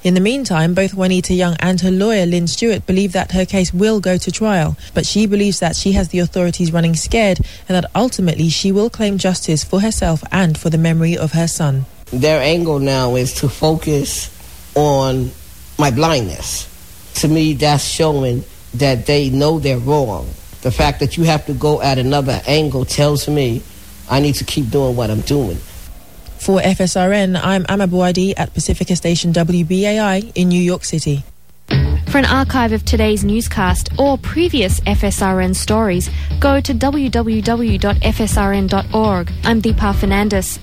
In the meantime, both Juanita Young and her lawyer, Lynn Stewart, believe that her case will go to trial, but she believes that she has the authorities running scared and that ultimately she will claim justice for herself and for the memory of her son. Their angle now is to focus on my blindness. To me, that's showing that they know they're wrong. The fact that you have to go at another angle tells me I need to keep doing what I'm doing. For FSRN, I'm Amma Bouadi at Pacifica Station WBAI in New York City. For an archive of today's newscast or previous FSRN stories, go to www.fsrn.org. I'm Deepa Fernandez.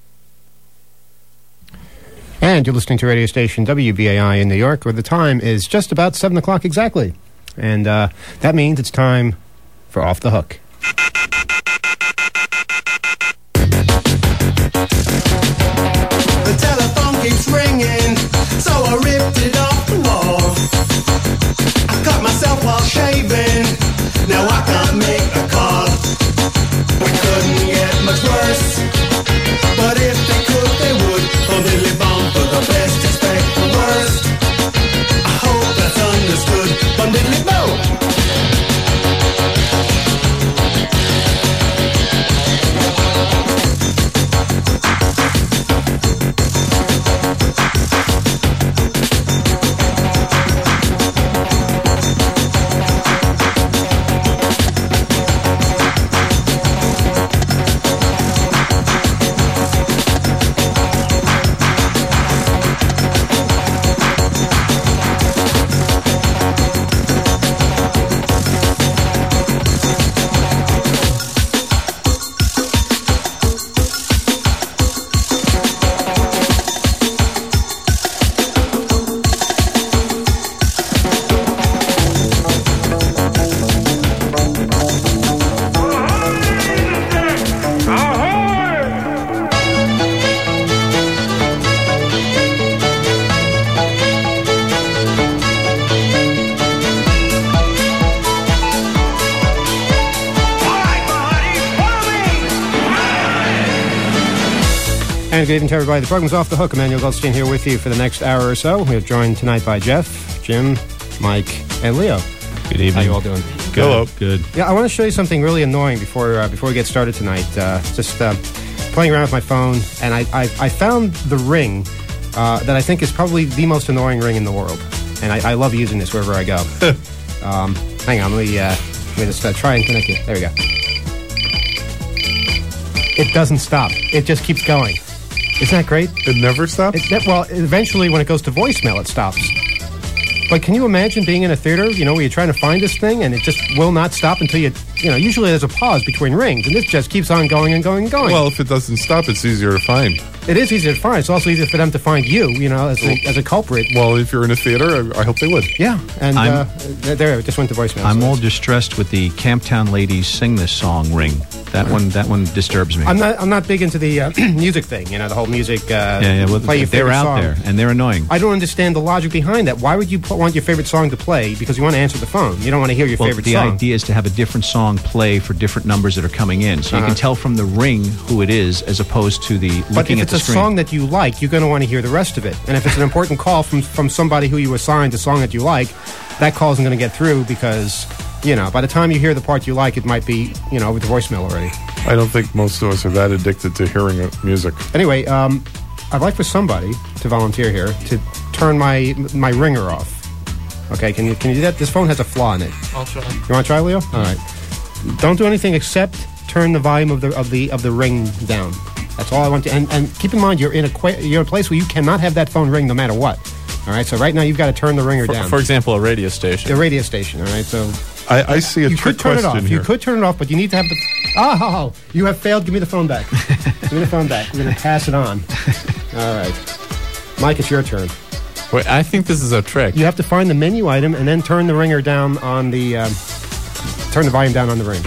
And you're listening to radio station WBAI in New York, where the time is just about 7 o'clock exactly. And that means it's time for Off the Hook. The telephone keeps ringing, so I ripped it off the wall. I cut myself while shaving, now I can't make a call. We couldn't get much worse, but if they could, they would. Only bomb for the best, expect the worst. I hope that's understood. Bundily bow. And good evening to everybody. The program's Off the Hook. Emmanuel Goldstein here with you for the next hour or so. We're joined tonight by Jeff, Jim, Mike, and Leo. Good evening. How you all doing? Good. Hello. Good. Yeah, I want to show you something really annoying before we get started tonight. Just playing around with my phone, and I found the ring that I think is probably the most annoying ring in the world. And I love using this wherever I go. Hang on, let me just try and connect it. There we go. It doesn't stop. It just keeps going. Isn't that great? It never stops? Well, eventually when it goes to voicemail, it stops. But can you imagine being in a theater, where you're trying to find this thing and it just will not stop until usually there's a pause between rings, and this just keeps on going and going and going. Well, if it doesn't stop, it's easier to find. It is easier to find. It's also easier for them to find you, as a culprit. Well, if you're in a theater, I hope they would. Yeah, and there, it just went to voicemail. I'm all distressed with the Camptown Ladies Sing This Song ring. That one disturbs me. I'm not big into the music thing, the whole music. Well, they're out song. there, and they're annoying. I don't understand the logic behind that. Why would you want your favorite song to play because you want to answer the phone? You don't want to hear your favorite song. The idea is to have a different song play for different numbers that are coming in, so you can tell from the ring who it is, as opposed to the looking at the screen. But if it's a song that you like, you're going to want to hear the rest of it. And if it's an important call from somebody who you assigned a song that you like, that call isn't going to get through because, by the time you hear the part you like, it might be, with the voicemail already. I don't think most of us are that addicted to hearing music. Anyway, I'd like for somebody to volunteer here to turn my ringer off. Okay, can you do that? This phone has a flaw in it. I'll try. You want to try, Leo? All right. Don't do anything except turn the volume of the ring down. That's all I want to. And keep in mind, you're in a place where you cannot have that phone ring no matter what. All right. So right now you've got to turn the ringer down. For example, a radio station. A radio station. All right. So I see a trick question here. You could turn it off, but you need to have the. Oh, you have failed. Give me the phone back. Give me the phone back. We're going to pass it on. All right. Mike, it's your turn. Wait, I think this is a trick. You have to find the menu item and then turn the ringer down on the. Turn the volume down on the ring.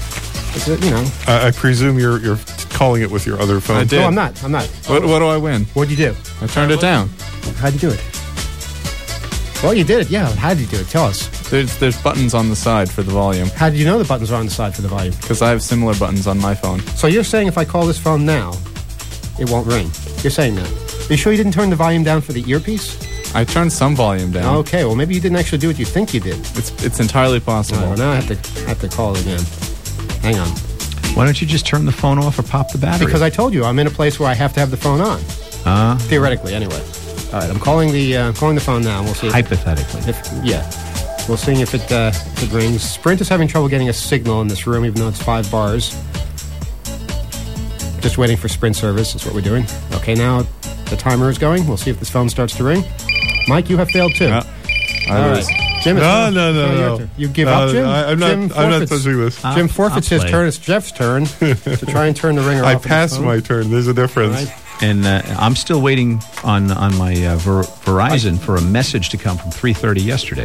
I presume you're calling it with your other phone. I did. No, I'm not. What do I win? What'd you do? I turned it down. How'd you do it? Well, you did it. Yeah. How'd you do it? Tell us. There's buttons on the side for the volume. How did you know the buttons are on the side for the volume? Because I have similar buttons on my phone. So you're saying if I call this phone now, it won't ring? You're saying that? Are you sure you didn't turn the volume down for the earpiece? I turned some volume down. Okay, well, maybe you didn't actually do what you think you did. It's entirely possible. Well, now I have to call it again. Hang on. Why don't you just turn the phone off or pop the battery? Because I told you I'm in a place where I have to have the phone on. Theoretically, anyway. All right, I'm calling the phone now. We'll see. Hypothetically. We'll see if it rings. Sprint is having trouble getting a signal in this room, even though it's 5 bars. Just waiting for Sprint service is what we're doing. Okay, now the timer is going. We'll see if this phone starts to ring. Mike, you have failed too. Yeah. All right. Jim, No. You give up, Jim? I'm not touching this. Jim forfeits his turn. It's Jeff's turn to try and turn the ringer off. I passed my turn. There's a difference. Right. And I'm still waiting on my Verizon for a message to come from 3:30 yesterday.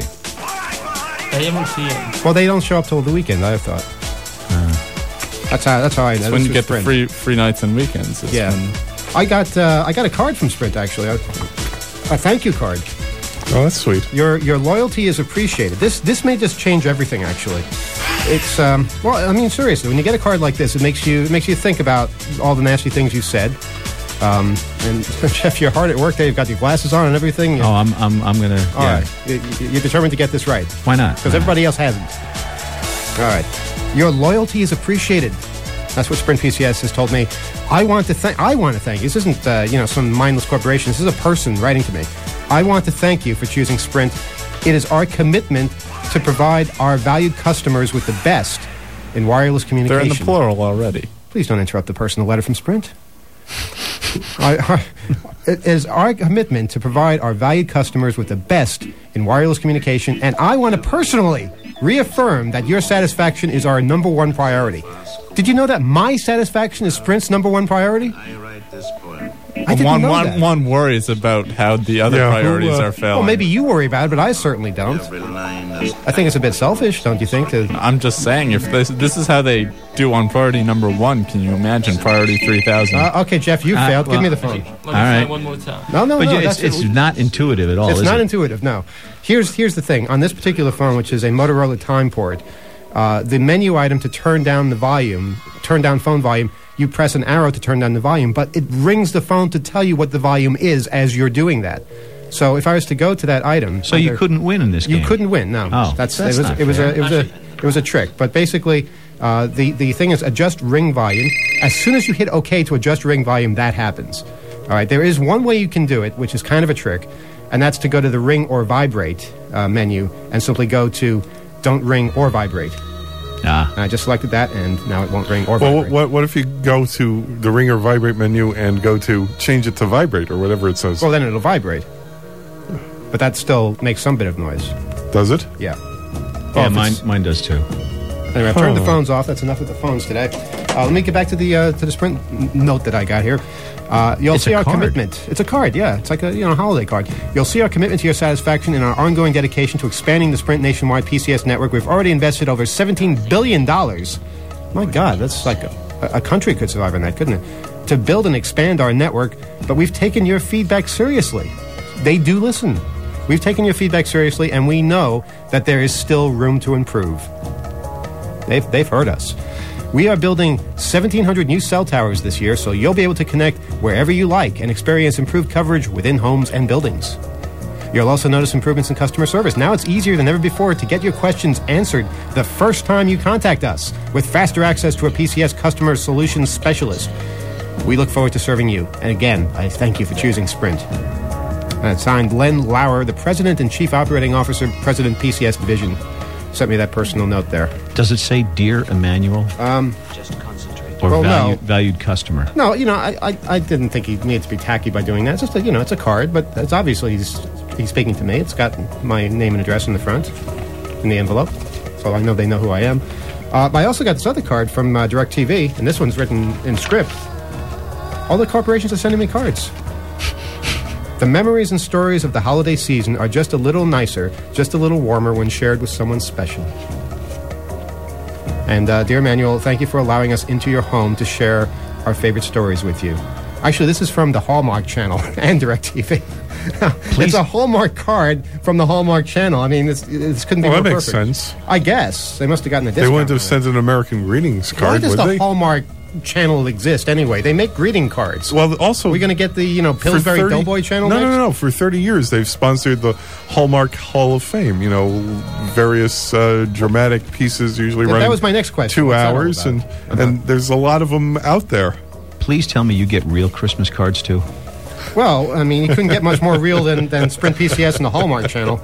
Well, they don't show up till the weekend, I thought. That's how I know. It's when you get the free nights and weekends. I got a card from Sprint, actually. A thank you card. Oh, that's sweet. Your loyalty is appreciated. This may just change everything, actually. It's well, I mean, seriously, when you get a card like this, it makes you think about all the nasty things you said. And Jeff, you're hard at work there. You've got your glasses on and everything. Oh, I'm gonna. All right. You're determined to get this right. Why not? Because everybody else hasn't. All right. Your loyalty is appreciated. That's what Sprint PCS has told me. I want to thank you. This isn't some mindless corporation. This is a person writing to me. I want to thank you for choosing Sprint. It is our commitment to provide our valued customers with the best in wireless communication. They're in the plural already. Please don't interrupt the personal letter from Sprint. It is our commitment to provide our valued customers with the best in wireless communication, and I want to personally reaffirm that your satisfaction is our number one priority. Did you know that my satisfaction is Sprint's number one priority? I didn't know that. One worries about how the other priorities are failing. Well, maybe you worry about it, but I certainly don't. I think it's a bit selfish, don't you think? I'm just saying, if this is how they do on priority number 1, can you imagine priority 3000? Okay, Jeff, you failed. Give me the phone. All right. One more time. No. It's not intuitive at all. It's not intuitive. No. Here's the thing. On this particular phone, which is a Motorola Time Port, the menu item to turn down phone volume, you press an arrow to turn down the volume, but it rings the phone to tell you what the volume is as you're doing that. So if I was to go to that item, so you couldn't win in this game. You couldn't win. No, it was a trick. But basically, the thing is adjust ring volume. As soon as you hit OK to adjust ring volume, that happens. All right. There is one way you can do it, which is kind of a trick, and that's to go to the ring or vibrate menu and simply go to don't ring or vibrate. And I just selected that, and now it won't ring or vibrate. Well, what if you go to the ring or vibrate menu and go to change it to vibrate or whatever it says? Well, then it'll vibrate. But that still makes some bit of noise. Does it? Yeah. Yeah, mine does too. Anyway, I've turned the phones off. That's enough with the phones today. Let me get back to the Sprint note that I got here. You'll see our commitment. It's a card, yeah. It's like a holiday card. You'll see our commitment to your satisfaction and our ongoing dedication to expanding the Sprint nationwide PCS network. We've already invested over $17 billion. My God, that's like a country could survive on that, couldn't it? To build and expand our network, but we've taken your feedback seriously. They do listen. We've taken your feedback seriously, and we know that there is still room to improve. They've heard us. We are building 1,700 new cell towers this year, so you'll be able to connect wherever you like and experience improved coverage within homes and buildings. You'll also notice improvements in customer service. Now it's easier than ever before to get your questions answered the first time you contact us, with faster access to a PCS customer solutions specialist. We look forward to serving you. And again, I thank you for choosing Sprint. And it's signed Len Lauer, the President and Chief Operating Officer, President PCS Division. Sent me that personal note there. Does it say Dear Emmanuel? Just concentrate. Or valued customer? No, I didn't think he needed to be tacky by doing that. It's just it's a card, but it's obviously he's speaking to me. It's got my name and address in the front, in the envelope, so I know they know who I am. I also got this other card from DirecTV, and this one's written in script. All the corporations are sending me cards. The memories and stories of the holiday season are just a little nicer, just a little warmer when shared with someone special. And dear Emmanuel, thank you for allowing us into your home to share our favorite stories with you. Actually, this is from the Hallmark Channel and DirecTV. It's a Hallmark card from the Hallmark Channel. I mean, this couldn't be more perfect. That makes sense. I guess. They must have gotten a discount. They wouldn't have sent an American greetings card, would they? Why does the Hallmark channel exist anyway? They make greeting cards. Well, also, are we going to get the Pillsbury Doughboy channel? No. For 30 years, they've sponsored the Hallmark Hall of Fame. Various dramatic pieces usually running. That was my next question. 2 hours, and there's a lot of them out there. Please tell me you get real Christmas cards too. Well, I mean, you couldn't get much more real than Sprint PCS and the Hallmark channel.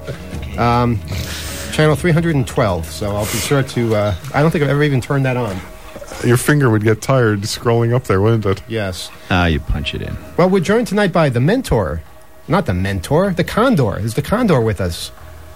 Channel 312, so I'll be sure to... I don't think I've ever even turned that on. Your finger would get tired scrolling up there, wouldn't it? Yes. You punch it in. Well, we're joined tonight by the Mentor. Not the Mentor, the Condor. Is the Condor with us?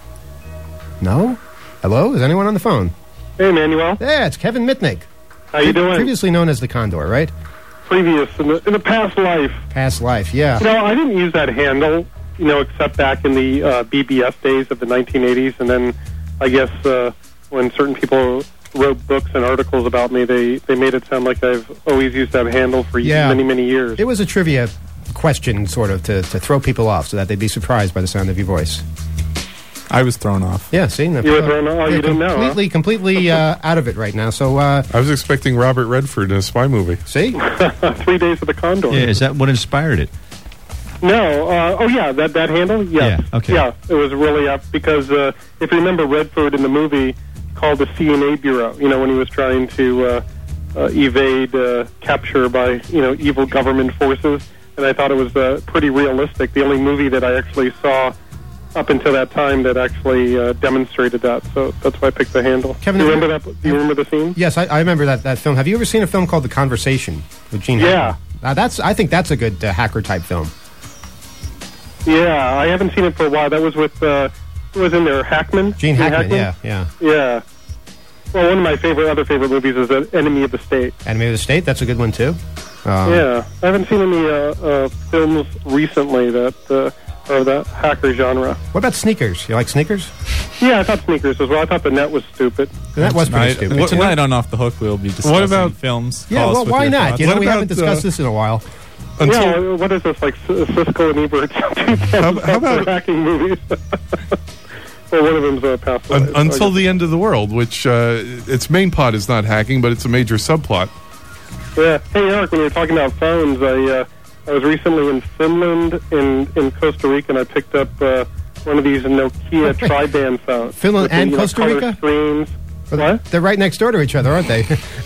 No? Hello? Is anyone on the phone? Hey, Manuel. Yeah, it's Kevin Mitnick. How you doing? Previously known as the Condor, right? Previous, in the past life. Past life, yeah. I didn't use that handle, except back in the BBS days of the 1980s, and then I guess when certain people wrote books and articles about me, they made it sound like I've always used that handle for many, many years. It was a trivia question, sort of, to throw people off so that they'd be surprised by the sound of your voice. I was thrown off. Yeah, see? You were thrown off? Oh, you didn't know, huh? Completely out of it right now. So I was expecting Robert Redford in a spy movie. See? 3 Days of the Condor. Yeah, is that what inspired it? No. That handle? Yes. Yeah, okay. Yeah, it was really up because if you remember Redford in the movie called the CNA Bureau, when he was trying to evade capture by, evil government forces. And I thought it was pretty realistic. The only movie that I actually saw up until that time that actually demonstrated that. So that's why I picked the handle. Kevin, do you remember that? Do you remember the scene? Yes, I remember that film. Have you ever seen a film called The Conversation with Gene Hackman? I think that's a good hacker-type film. Yeah, I haven't seen it for a while. That was with, who was in there? Hackman? Gene Hackman, yeah. Yeah. Well, one of my other favorite movies is Enemy of the State. Enemy of the State, that's a good one, too. Yeah, I haven't seen any films recently that are that hacker genre. What about Sneakers? You like Sneakers? Yeah, I thought Sneakers as well. I thought The Net was stupid. The Net was pretty stupid. Tonight on Off the Hook, we'll be discussing films. Yeah, well, why not? Thoughts. We haven't discussed this in a while. What is this, like Cisco and Ebert's how about hacking movies? Well, one of them's past life. Until the End of the World, which its main plot is not hacking, but it's a major subplot. Yeah. Hey, Eric, when you were talking about phones, I was recently in Finland, in Costa Rica, and I picked up one of these Nokia tri-band phones. Finland and Costa Rica? Screens. What? They're right next door to each other, aren't they?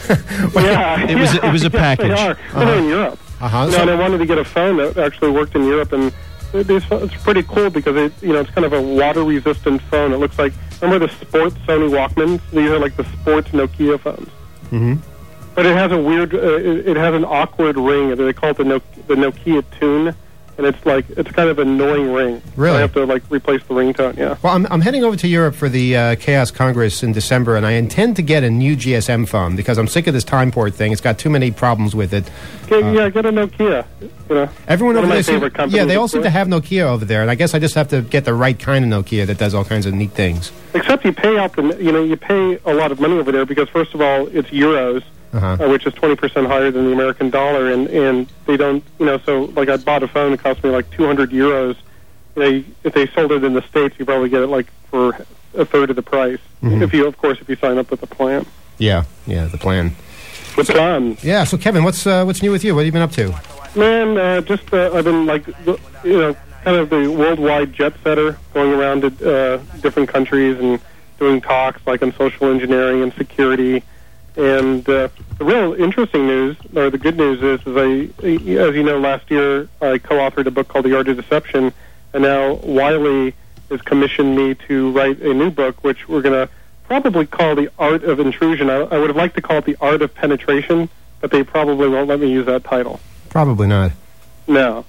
It was a package. They are. They're in Europe. And I wanted to get a phone that actually worked in Europe, and it's pretty cool because it's kind of a water-resistant phone. It looks like, remember the sports Sony Walkmans? These are like the sports Nokia phones. Mm-hmm. But it has a weird, it has an awkward ring. They call it the Nokia Tune, and it's kind of an annoying ring. Really? So I have to replace the ringtone. Yeah. Well, I'm heading over to Europe for the Chaos Congress in December, and I intend to get a new GSM phone because I'm sick of this time port thing. It's got too many problems with it. Get a Nokia. Everyone over there. They all seem to have Nokia over there, and I guess I just have to get the right kind of Nokia that does all kinds of neat things. Except you pay you pay a lot of money over there because first of all it's euros. Which is 20% higher than the American dollar, and they don't, so I bought a phone, it cost me like 200 euros. If they sold it in the States, you probably get it for a third of the price. Mm-hmm. If you sign up with the plan. Yeah, the plan. The plan. Yeah, so Kevin, what's new with you? What have you been up to? Man, I've been kind of the worldwide jet setter, going around to different countries and doing talks on social engineering and security. And the real interesting news, or the good news is as you know, last year I co-authored a book called The Art of Deception, and now Wiley has commissioned me to write a new book, which we're going to probably call The Art of Intrusion. I would have liked to call it The Art of Penetration, but they probably won't let me use that title. Probably not. No.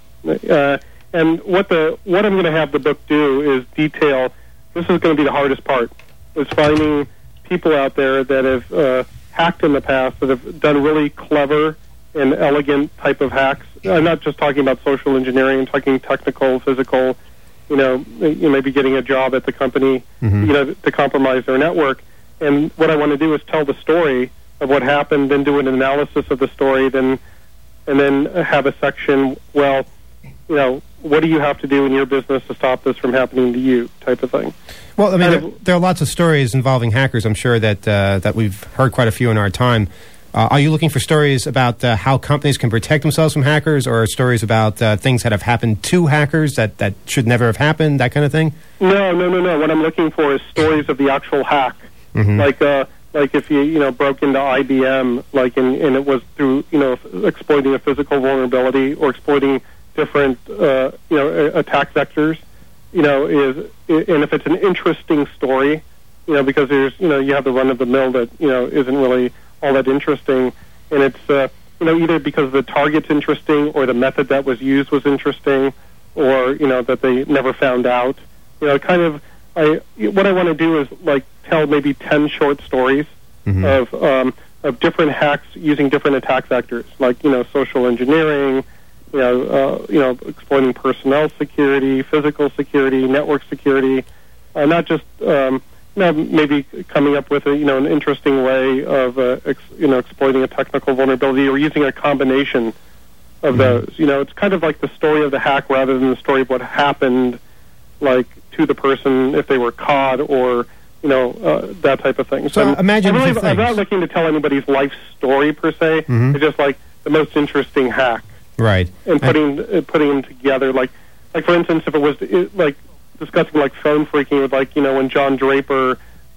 And what I'm going to have the book do is detail, this is going to be the hardest part, is finding people out there that have hacked in the past, that have done really clever and elegant type of hacks. I'm not just talking about social engineering, I'm talking technical, physical, maybe getting a job at the company, to compromise their network. And what I want to do is tell the story of what happened, then do an analysis of the story, and then have a section, what do you have to do in your business to stop this from happening to you, type of thing. Well, I mean, there are lots of stories involving hackers. I'm sure that we've heard quite a few in our time. Are you looking for stories about how companies can protect themselves from hackers, or stories about things that have happened to hackers that should never have happened, that kind of thing? No. What I'm looking for is stories of the actual hack. Mm-hmm. Like if you broke into IBM, and it was through exploiting a physical vulnerability or exploiting different attack vectors. And if it's an interesting story, because there's you have the run of the mill that isn't really all that interesting, and it's either because the target's interesting or the method that was used was interesting, or that they never found out. What I want to do is tell maybe 10 short stories of different hacks using different attack vectors, like social engineering, exploiting personnel security, physical security, network security, not just maybe coming up with an interesting way of exploiting a technical vulnerability, or using a combination of those. It's kind of like the story of the hack rather than the story of what happened, to the person if they were caught, or that type of thing. So imagine I'm not looking to tell anybody's life story per se. It's just the most interesting hack, right? And putting them together, like for instance, if it was discussing phone phreaking with when John Draper,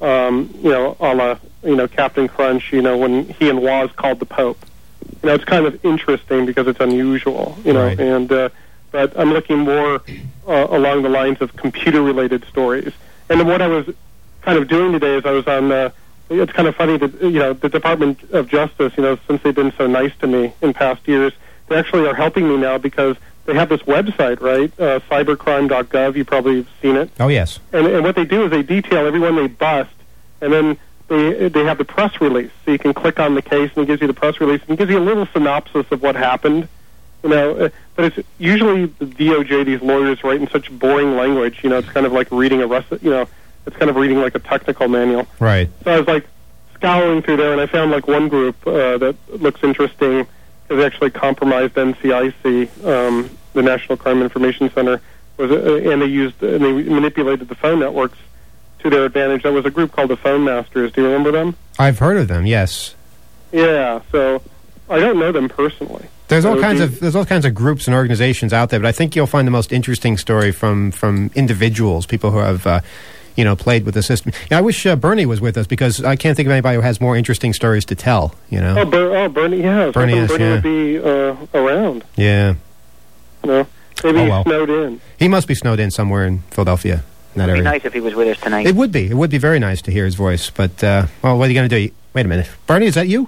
a la Captain Crunch, when he and Woz called the Pope. It's kind of interesting because it's unusual, Right. and but I'm looking more along the lines of computer-related stories. And what I was kind of doing today is I was on. It's kind of funny that the Department of Justice, since they've been so nice to me in past years, they actually are helping me now because they have this website, right? Cybercrime.gov. You probably have seen it. Oh yes. And what they do is they detail everyone they bust, and then they have the press release, so you can click on the case, and it gives you the press release, and it gives you a little synopsis of what happened. But it's usually the DOJ, these lawyers write in such boring language. It's kind of like reading it's kind of reading like a technical manual. Right. So I was scouring through there, and I found one group that looks interesting. They actually compromised NCIC, the National Crime Information Center, and they manipulated the phone networks to their advantage. That was a group called the Phone Masters. Do you remember them? I've heard of them. Yes. Yeah. So I don't know them personally. There's all kinds of groups and organizations out there, but I think you'll find the most interesting story from individuals, people who have played with the system. I wish Bernie was with us, because I can't think of anybody who has more interesting stories to tell. Bernie, yeah. Bernie would be around. Yeah. Maybe he's snowed in. He must be snowed in somewhere in Philadelphia. It would be nice if he was with us tonight. It would be. It would be very nice to hear his voice. But, what are you going to do? Wait a minute. Bernie, is that you?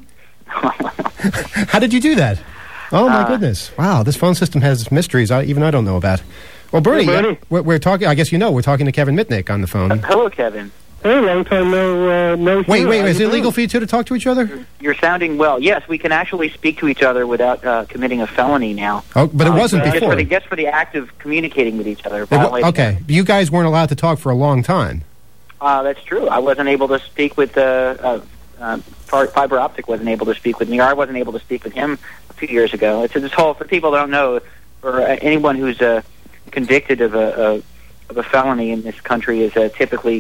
How did you do that? Oh, my goodness. Wow, this phone system has mysteries even I don't know about. Well, Bernie, hey, Bernie. We're talking, I guess we're talking to Kevin Mitnick on the phone. Hello, Kevin. Hey, long time no Wait, is it illegal for you two to talk to each other? You're sounding well. Yes, we can actually speak to each other without committing a felony now. Oh, but it wasn't before. Just for the act of communicating with each other. Okay, you guys weren't allowed to talk for a long time. That's true. I wasn't able to speak with Fiber Optic wasn't able to speak with me, or I wasn't able to speak with him a few years ago. It's this whole, for people that don't know, for anyone who's convicted of a felony in this country is typically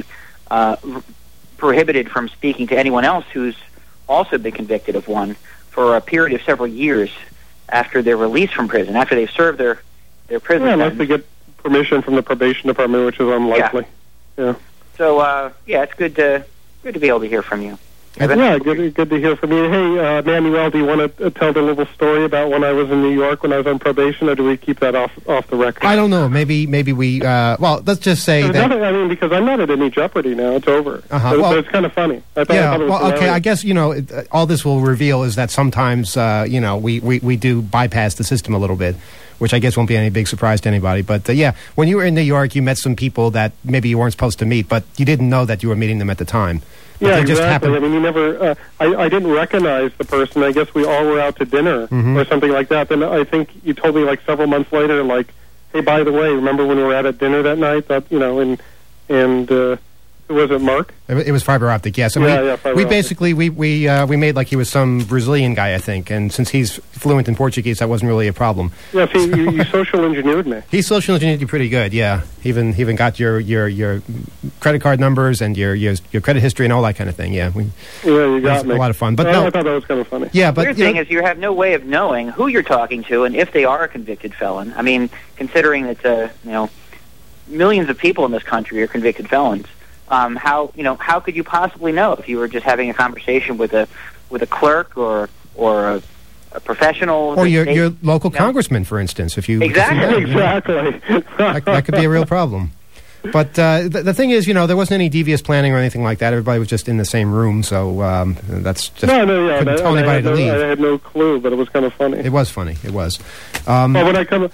prohibited from speaking to anyone else who's also been convicted of one for a period of several years after they're released from prison, after they've served their prison unless sentence. they get permission from the probation department, which is unlikely. Yeah. So, it's good to be able to hear from you. Yeah, good to hear from you. Hey, Manuel, do you want to tell the little story about when I was in New York when I was on probation, or do we keep that off the record? I don't know. Maybe we. Well, let's just say that. Because I'm not at any jeopardy now. It's over. So it's kind of funny. I thought it was hilarious. Okay. I guess all this will reveal is that sometimes we do bypass the system a little bit, which I guess won't be any big surprise to anybody. But when you were in New York, you met some people that maybe you weren't supposed to meet, but you didn't know that you were meeting them at the time. But yeah, just exactly. happened. I mean, you never. I didn't recognize the person. I guess we all were out to dinner or something like that. Then I think you told me several months later, hey, by the way, remember when we were at dinner that night? That Was it Mark? It was fiber optic, yes. And fiber we optic. basically we made like he was some Brazilian guy, I think, and since he's fluent in Portuguese, that wasn't really a problem. Yeah, see, you social engineered me. He social engineered you pretty good, yeah. He even got your credit card numbers and your credit history and all that kind of thing. Yeah, you got me. A lot of fun, but I thought that was kind of funny. Yeah, the but weird thing is you have no way of knowing who you're talking to and if they are a convicted felon. I mean, considering that millions of people in this country are convicted felons. How could you possibly know if you were just having a conversation with a clerk or a professional or your local congressman, for instance? If you exactly that could be a real problem. But the thing is, there wasn't any devious planning or anything like that. Everybody was just in the same room, so that's just couldn't tell anybody to leave. I had no clue, but it was kind of funny. It was funny. It was. Well, when I come,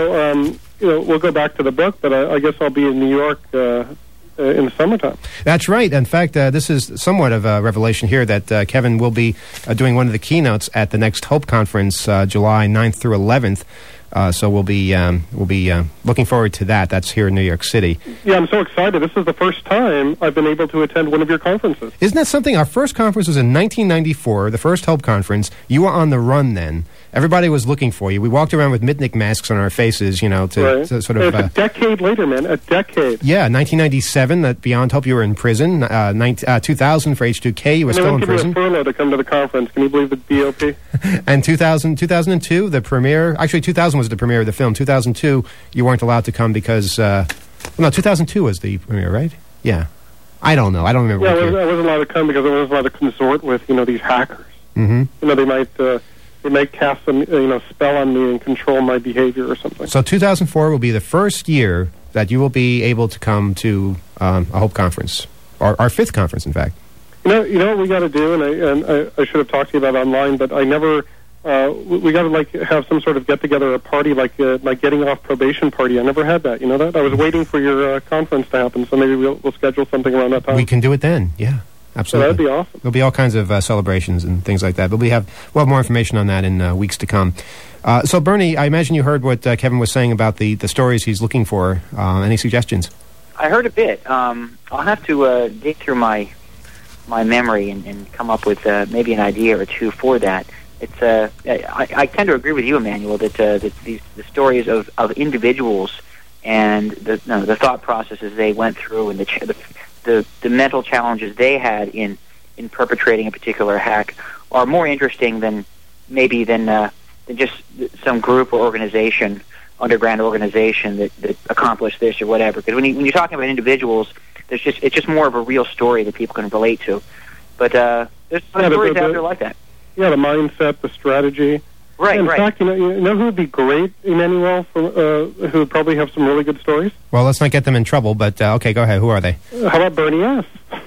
we'll go back to the book, but I guess I'll be in New York in the summertime. That's right. In fact, this is somewhat of a revelation here that Kevin will be doing one of the keynotes at the next Hope Conference, July 9th through 11th. So we'll be looking forward to that. That's here in New York City. Yeah, I'm so excited. This is the first time I've been able to attend one of your conferences. Isn't that something? Our first conference was in 1994, the first Hope Conference. You were on the run then. Everybody was looking for you. We walked around with Mitnick masks on our faces, to sort of... It's a decade later, man. A decade. Yeah, 1997, at Beyond Hope, you were in prison. 2000 for H2K, you were still in prison. Give me a furlough to come to the conference. Can you believe the BOP? And 2002, the premiere... Actually, 2000 was the premiere of the film. 2002, you weren't allowed to come because... 2002 was the premiere, right? Yeah. I don't know. I don't remember. Yeah, I wasn't allowed to come because I wasn't allowed to consort with, these hackers. Mm-hmm. They might cast some, spell on me and control my behavior or something. So 2004 will be the first year that you will be able to come to a Hope Conference, our fifth conference, in fact. You know what we got to do, and I should have talked to you about online, but I never. We got to have some sort of get together, a party like my getting off probation party. I never had that. You know that? I was waiting for your conference to happen, so maybe we'll schedule something around that time. We can do it then. Yeah. Absolutely. So that'd be awesome. There'll be all kinds of celebrations and things like that. But we'll have more information on that in weeks to come. So, Bernie, I imagine you heard what Kevin was saying about the stories he's looking for. Any suggestions? I heard a bit. I'll have to dig through my memory and come up with maybe an idea or two for that. It's I tend to agree with you, Emmanuel, that the stories of individuals and the thought processes they went through and the mental challenges they had in perpetrating a particular hack are more interesting than just some group or organization, underground organization that accomplished this or whatever. Because when you're talking about individuals, it's just more of a real story that people can relate to. But there's stories out there like that. Yeah, the mindset, the strategy. Right, in fact, you know who would be great, Emmanuel, who would probably have some really good stories? Well, let's not get them in trouble, but okay, go ahead. Who are they? How about Bernie S.?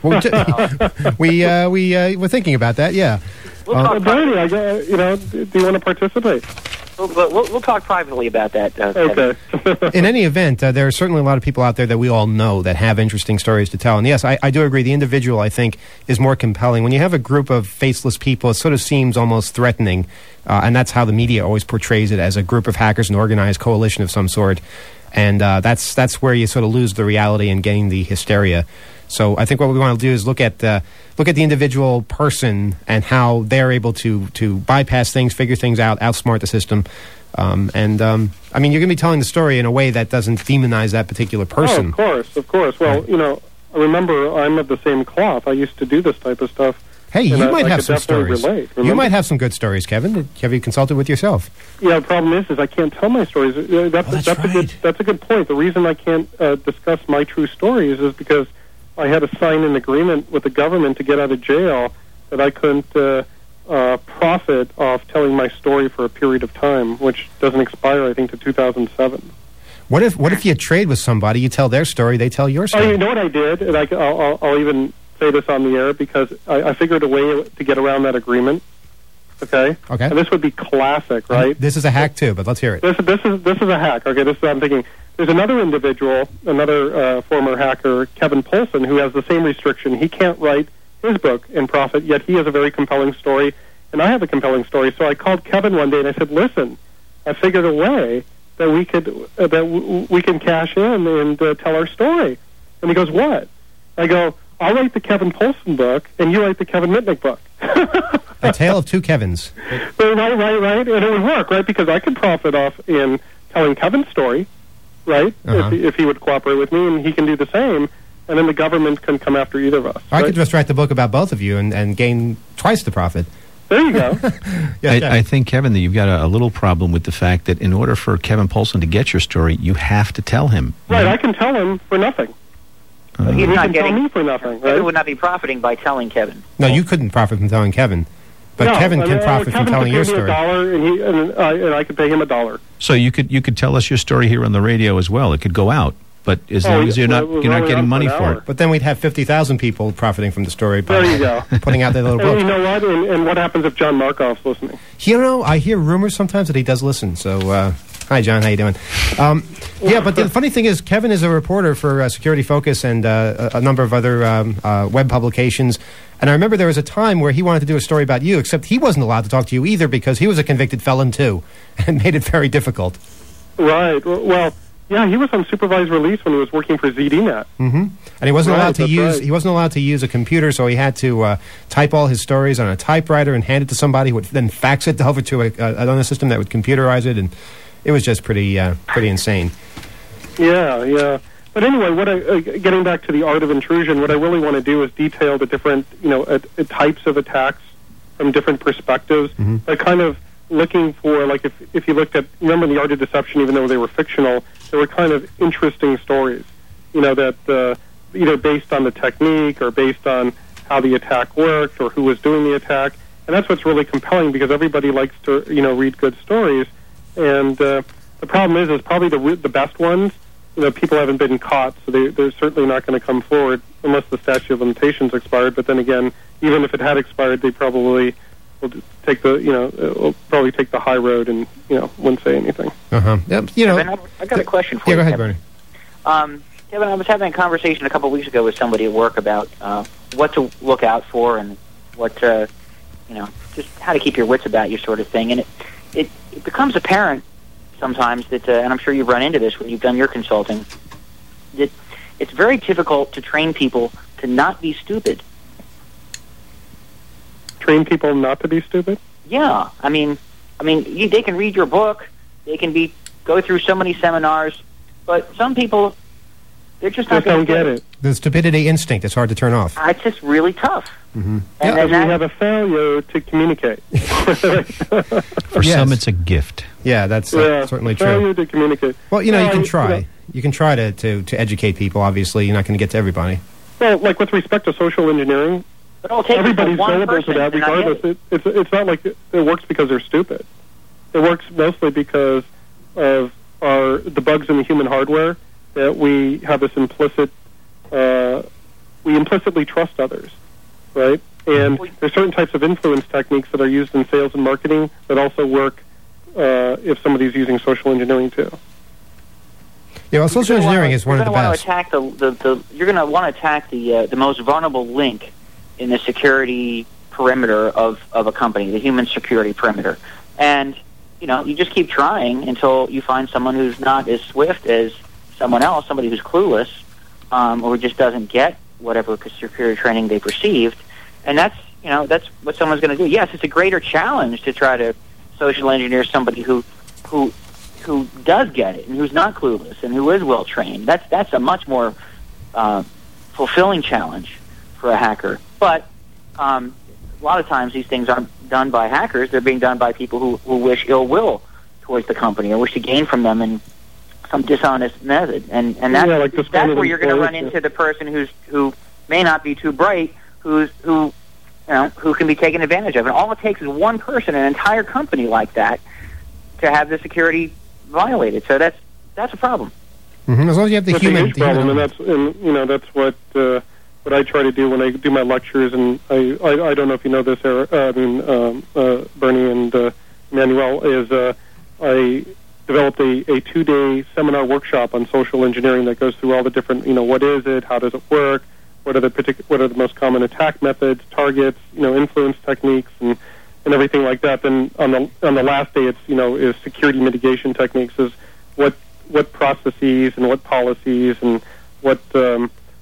We're thinking about that, yeah. Bernie, do you want to participate? We'll talk privately about that. Okay. In any event, there are certainly a lot of people out there that we all know that have interesting stories to tell. And yes, I do agree. The individual, I think, is more compelling. When you have a group of faceless people, it sort of seems almost threatening. And that's how the media always portrays it, as a group of hackers, an organized coalition of some sort. And that's where you sort of lose the reality and gain the hysteria. So I think what we want to do is look at the individual person and how they're able to bypass things, figure things out, outsmart the system. I mean, you're going to be telling the story in a way that doesn't demonize that particular person. Oh, of course. Well, remember, I'm of the same cloth. I used to do this type of stuff. Hey, you might have some stories. Relate, you might have some good stories, Kevin. Have you consulted with yourself? Yeah, the problem is I can't tell my stories. That's a good point. The reason I can't discuss my true stories is because I had to sign an agreement with the government to get out of jail that I couldn't profit off telling my story for a period of time, which doesn't expire, I think, to 2007. What if you trade with somebody, you tell their story, they tell your story? Oh, you know what I did? And I'll even say this on the air because I figured a way to get around that agreement. Okay. And this would be classic, right? This is a hack too, but let's hear it. This is a hack. Okay. This is what I'm thinking. There's another individual, another former hacker, Kevin Polson, who has the same restriction. He can't write his book in profit, yet he has a very compelling story, and I have a compelling story. So I called Kevin one day and I said, "Listen, I figured a way that we can cash in and tell our story." And he goes, "What?" I go, I'll write the Kevin Poulsen book, and you write the Kevin Mitnick book. A tale of two Kevins. Right, and it would work, right? Because I could profit off in telling Kevin's story, right? If he would cooperate with me, and he can do the same, and then the government can come after either of us. I could just write the book about both of you and gain twice the profit. There you go. I think, Kevin, that you've got a little problem with the fact that in order for Kevin Poulsen to get your story, you have to tell him. Right, I can tell him for nothing. He's not getting me for nothing. Right? Kevin would not be profiting by telling Kevin. No, you couldn't profit from telling Kevin. But Kevin can profit from telling your story. $1, and I could pay him $1. So you could tell us your story here on the radio as well. It could go out, but as long as you're not getting money for it. But then we'd have 50,000 people profiting from the story by there you go. putting out their little books. You know what? And what happens if John Markoff's listening? I hear rumors sometimes that he does listen. So, hi, John. How you doing? But the funny thing is, Kevin is a reporter for Security Focus and a number of other web publications. And I remember there was a time where he wanted to do a story about you, except he wasn't allowed to talk to you either because he was a convicted felon too, and made it very difficult. Right. Well, yeah, he was on supervised release when he was working for ZDNet. Mm-hmm. And he wasn't allowed to use he wasn't allowed to use a computer, so he had to type all his stories on a typewriter and hand it to somebody who would then fax it over to another system that would computerize it, and it was just pretty insane. Yeah. But anyway, getting back to the art of intrusion, what I really want to do is detail the different, types of attacks from different perspectives. Mm-hmm. By kind of looking for, like, if you looked at, remember in the Art of Deception, even though they were fictional, they were kind of interesting stories, that either based on the technique or based on how the attack worked or who was doing the attack. And that's what's really compelling because everybody likes to, read good stories. And the problem is probably the best ones, people haven't been caught, so they're certainly not going to come forward unless the statute of limitations expired. But then again, even if it had expired, they probably will take will probably take the high road and wouldn't say anything. Yep. Kevin, I got a question for you. Yeah, go ahead, Bernie. Kevin, I was having a conversation a couple of weeks ago with somebody at work about what to look out for and what just how to keep your wits about you, sort of thing. And it becomes apparent sometimes that, and I'm sure you've run into this when you've done your consulting, that it's very difficult to train people to not be stupid. Train people not to be stupid? Yeah. I mean, they can read your book, they can go through so many seminars, but some people, they're just not going to get it. The stupidity instinct, it's hard to turn off. It's just really tough. Mm-hmm. And we have a failure to communicate. For some, it's a gift. Yeah, that's certainly true. Failure to communicate. Well, you can try. You can try to educate people. Obviously, you're not going to get to everybody. Well, like with respect to social engineering, everybody's vulnerable to that regardless. It's not like it works because they're stupid. It works mostly because of the bugs in the human hardware that we have this we implicitly trust others, right? And there's certain types of influence techniques that are used in sales and marketing that also work if somebody's using social engineering too. Yeah, well, social engineering is one of the best. You're going to want to attack the most vulnerable link in the security perimeter of a company, the human security perimeter. And, you just keep trying until you find someone who's not as swift as someone else, somebody who's clueless, or just doesn't get whatever security training they've received. And that's what someone's going to do. Yes, it's a greater challenge to try to social engineer somebody who does get it and who's not clueless and who is well trained. That's a much more fulfilling challenge for a hacker. But a lot of times these things aren't done by hackers. They're being done by people who wish ill will towards the company or wish to gain from them in some dishonest method. And that's where you're going to run into the person who may not be too bright, who can be taken advantage of. And all it takes is one person, an entire company like that, to have the security violated. So that's a problem. Mm-hmm. As long as you have the human problem, and that's what I try to do when I do my lectures. And I don't know if you know this, Bernie and Manuel, is I developed a 2-day seminar workshop on social engineering that goes through all the different, what is it, how does it work, what are the most common attack methods, targets, influence techniques, and everything like that. Then on the last day, it's is security mitigation techniques, is what processes and what policies and what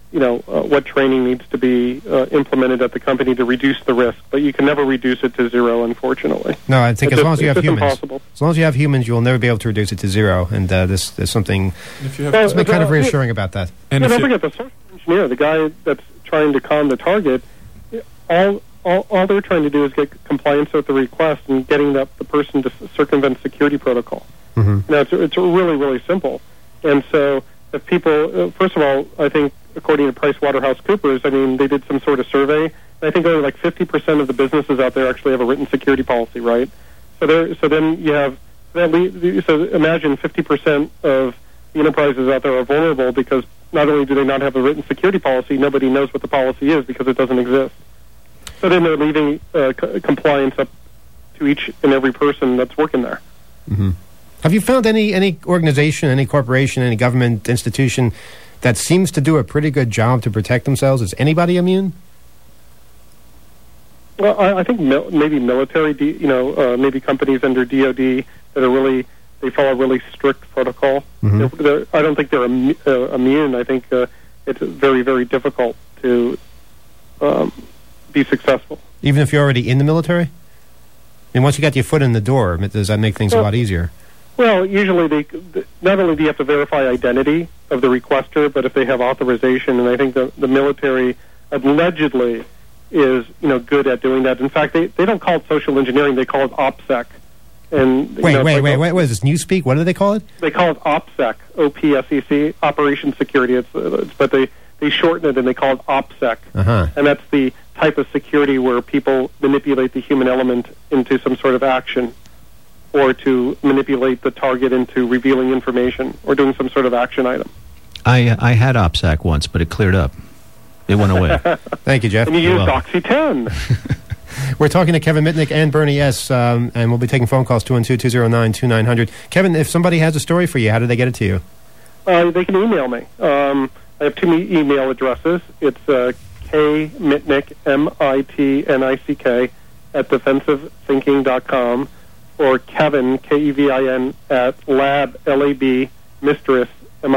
what training needs to be implemented at the company to reduce the risk. But you can never reduce it to zero, unfortunately. No, I think as long as you have humans, impossible. as long as you have humans, you will never be able to reduce it to zero. And there's something kind of reassuring about that. And don't forget the social engineer, the guy that's trying to con the target. All they're trying to do is get compliance with the request and getting the person to circumvent security protocol. Mm-hmm. Now, it's really, really simple. And so if people, first of all, I think, according to PricewaterhouseCoopers, I mean, they did some sort of survey, and I think only like 50% of the businesses out there actually have a written security policy, right? So then you have, so imagine 50% of the enterprises out there are vulnerable because not only do they not have a written security policy, nobody knows what the policy is because it doesn't exist. So then they're leaving compliance up to each and every person that's working there. Mm-hmm. Have you found any organization, any corporation, any government institution that seems to do a pretty good job to protect themselves? Is anybody immune? Well, I think maybe military, maybe companies under DoD that are really, they follow really strict protocol. Mm-hmm. I don't think they're immune. I think it's very, very difficult to be successful. Even if you're already in the military? And once you got your foot in the door, does that make things a lot easier? Well, usually not only do you have to verify identity of the requester, but if they have authorization, and I think the military allegedly is good at doing that. In fact, they don't call it social engineering; they call it OPSEC. And wait! What is this newspeak? What do they call it? They call it OPSEC, OPSEC, Operation Security. But they shorten it and they call it OPSEC, and that's the type of security where people manipulate the human element into some sort of action, or to manipulate the target into revealing information or doing some sort of action item. I had OPSEC once, but it cleared up. It went away. Thank you, Jeff. And you used Oxy 10. We're talking to Kevin Mitnick and Bernie S., and we'll be taking phone calls 212-209-2900. Kevin, if somebody has a story for you, how do they get it to you? They can email me. I have two email addresses. It's kmitnick, MITNICK, at defensivethinking.com, or Kevin, KEVIN, at lab, LAB, mistress,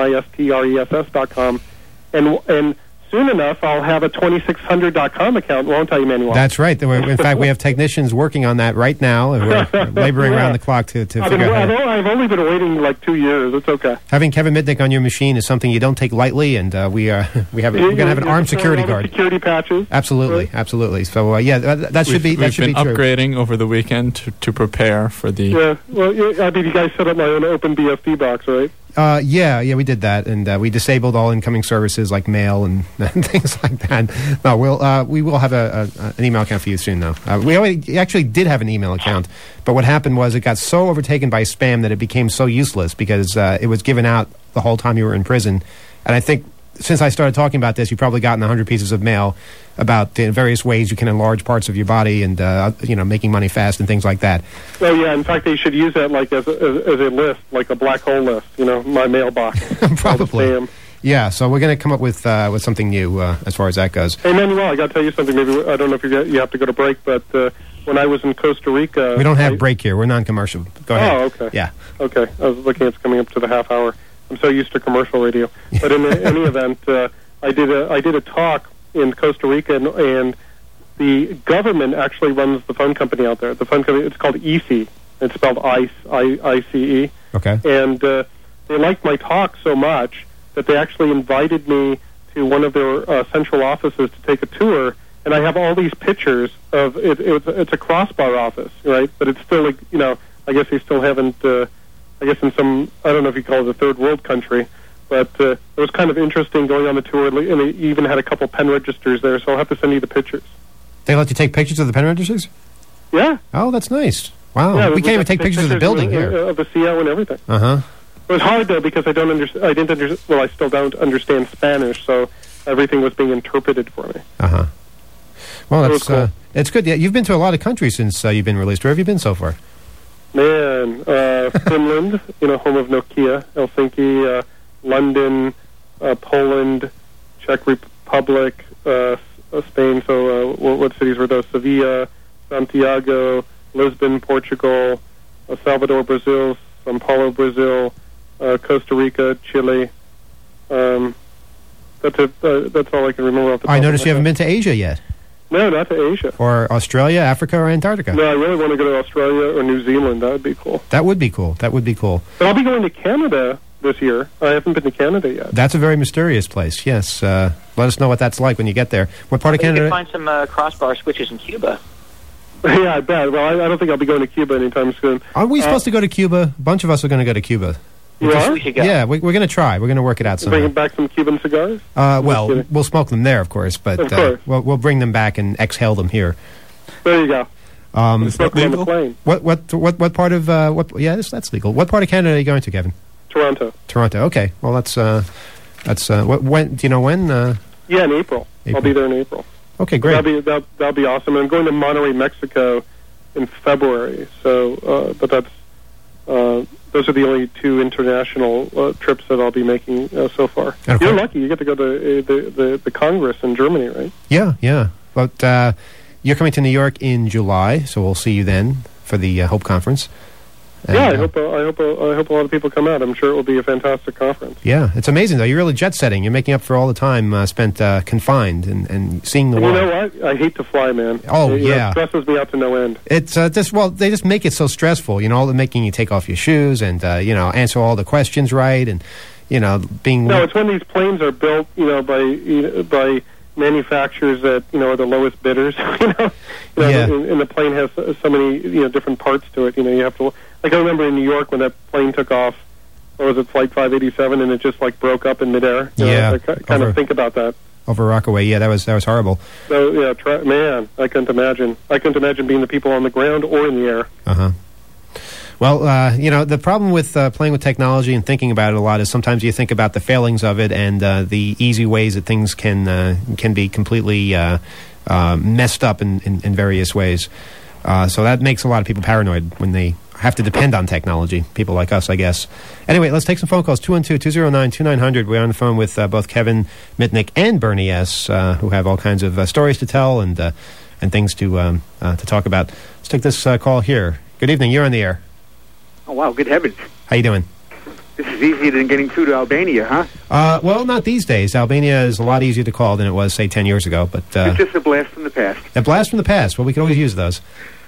MISTRESS.com. And soon enough, I'll have a 2600.com account, won't I, Emmanuel? That's right. In fact, we have technicians working on that right now. We're laboring around the clock to figure out. I've only been waiting like 2 years. It's okay. Having Kevin Mitnick on your machine is something you don't take lightly, and we're going to have an armed security guard. Security patches. Absolutely, right? Absolutely. So that should be true. We've been upgrading over the weekend to prepare for the. Yeah. Well, I mean, you guys set up my own open BSD box, right? Yeah, we did that, and we disabled all incoming services like mail and things like that. No, we will have an email account for you soon, though. We actually did have an email account, but what happened was it got so overtaken by spam that it became so useless because it was given out the whole time you were in prison. And I think since I started talking about this, you've probably gotten 100 pieces of mail about the various ways you can enlarge parts of your body and making money fast and things like that. Oh yeah, in fact, they should use that like as a list, like a black hole list. My mailbox. Probably. Yeah, so we're going to come up with something new as far as that goes. Hey Manuel, I got to tell you something. Maybe I don't know if you have to go to break, but when I was in Costa Rica, we don't have break here. We're non-commercial. Go ahead. Oh, okay. Yeah. Okay, I was looking. It's coming up to the half hour. I'm so used to commercial radio. But in any event, I did a talk in Costa Rica, and the government actually runs the phone company out there. The phone company, it's called ICE. It's spelled ICE, I-C-E. Okay. And they liked my talk so much that they actually invited me to one of their central offices to take a tour. And I have all these pictures of it. It's a crossbar office, right? But it's still, I guess they still haven't. I guess in some, I don't know if you call it a third world country, but it was kind of interesting going on the tour, and they even had a couple pen registers there, so I'll have to send you the pictures. They let you take pictures of the pen registers? Yeah. Oh, that's nice. Wow. Yeah, we can't even take pictures of the building here. Of the CO and everything. Uh-huh. It was hard, though, because I still don't understand Spanish, so everything was being interpreted for me. Uh-huh. Well, that's cool. It's good. Yeah, you've been to a lot of countries since you've been released. Where have you been so far? Man, Finland, home of Nokia, Helsinki, London, Poland, Czech Republic, Spain. So what cities were those? Sevilla, Santiago, Lisbon, Portugal, Salvador, Brazil, São Paulo, Brazil, Costa Rica, Chile. That's all I can remember off the top I of noticed my you haven't head. been to Asia yet. No, not to Asia. Or Australia, Africa, or Antarctica. No, I really want to go to Australia or New Zealand. That would be cool. That would be cool. That would be cool. But I'll be going to Canada this year. I haven't been to Canada yet. That's a very mysterious place, yes. Let us know what that's like when you get there. What part of You Canada? can find some crossbar switches in Cuba. Yeah, I bet. Well, I don't think I'll be going to Cuba anytime soon. Aren't we supposed to go to Cuba? A bunch of us are going to go to Cuba. You are? We should go. Yeah, we're going to try. We're going to work it out somehow. Bringing back some Cuban cigars? Well, we'll smoke them there, of course, but Of course. we'll bring them back and exhale them here. There you go. Smoke them on the plane. What part of yeah, that's legal. What part of Canada are you going to, Kevin? Toronto. Toronto. Okay. Well, that's when do you know when? Yeah, in April. I'll be there in April. Okay, great. That'll be awesome. And I'm going to Monterrey, Mexico in February. So, but that's those are the only two international trips that I'll be making so far. You're lucky. You get to go to the Congress in Germany, right? Yeah. But you're coming to New York in July, so we'll see you then for the Hope Conference. And, I hope a lot of people come out. I'm sure it will be a fantastic conference. Yeah, it's amazing though. You're really jet setting. You're making up for all the time spent confined and seeing the And world. you know what? I hate to fly, man. Oh, yeah. It stresses me out to no end. It's they just make it so stressful. They're making you take off your shoes and answer all the questions right and being. No, it's when these planes are built, by manufacturers that are the lowest bidders. Yeah. And the plane has so many different parts to it. You have to. Like I remember in New York when that plane took off. Or was it Flight 587 and it just broke up in midair? Yeah, I kind of think about that. Over Rockaway, yeah, that was horrible. So yeah, man, I couldn't imagine. I couldn't imagine being the people on the ground or in the air. Well, the problem with playing with technology and thinking about it a lot is sometimes you think about the failings of it and the easy ways that things can be completely messed up in various ways. So that makes a lot of people paranoid when they have to depend on technology, people like us, I guess. Anyway, let's take some phone calls, 212-209-2900. We're on the phone with both Kevin Mitnick and Bernie S., who have all kinds of stories to tell and things to talk about. Let's take this call here. Good evening, you're on the air. Oh, wow, good heavens. How you doing? This is easier than getting through to Albania, huh? Well, not these days. Albania is a lot easier to call than it was, say, 10 years ago. But it's just a blast from the past. A blast from the past. Well, we can always use those.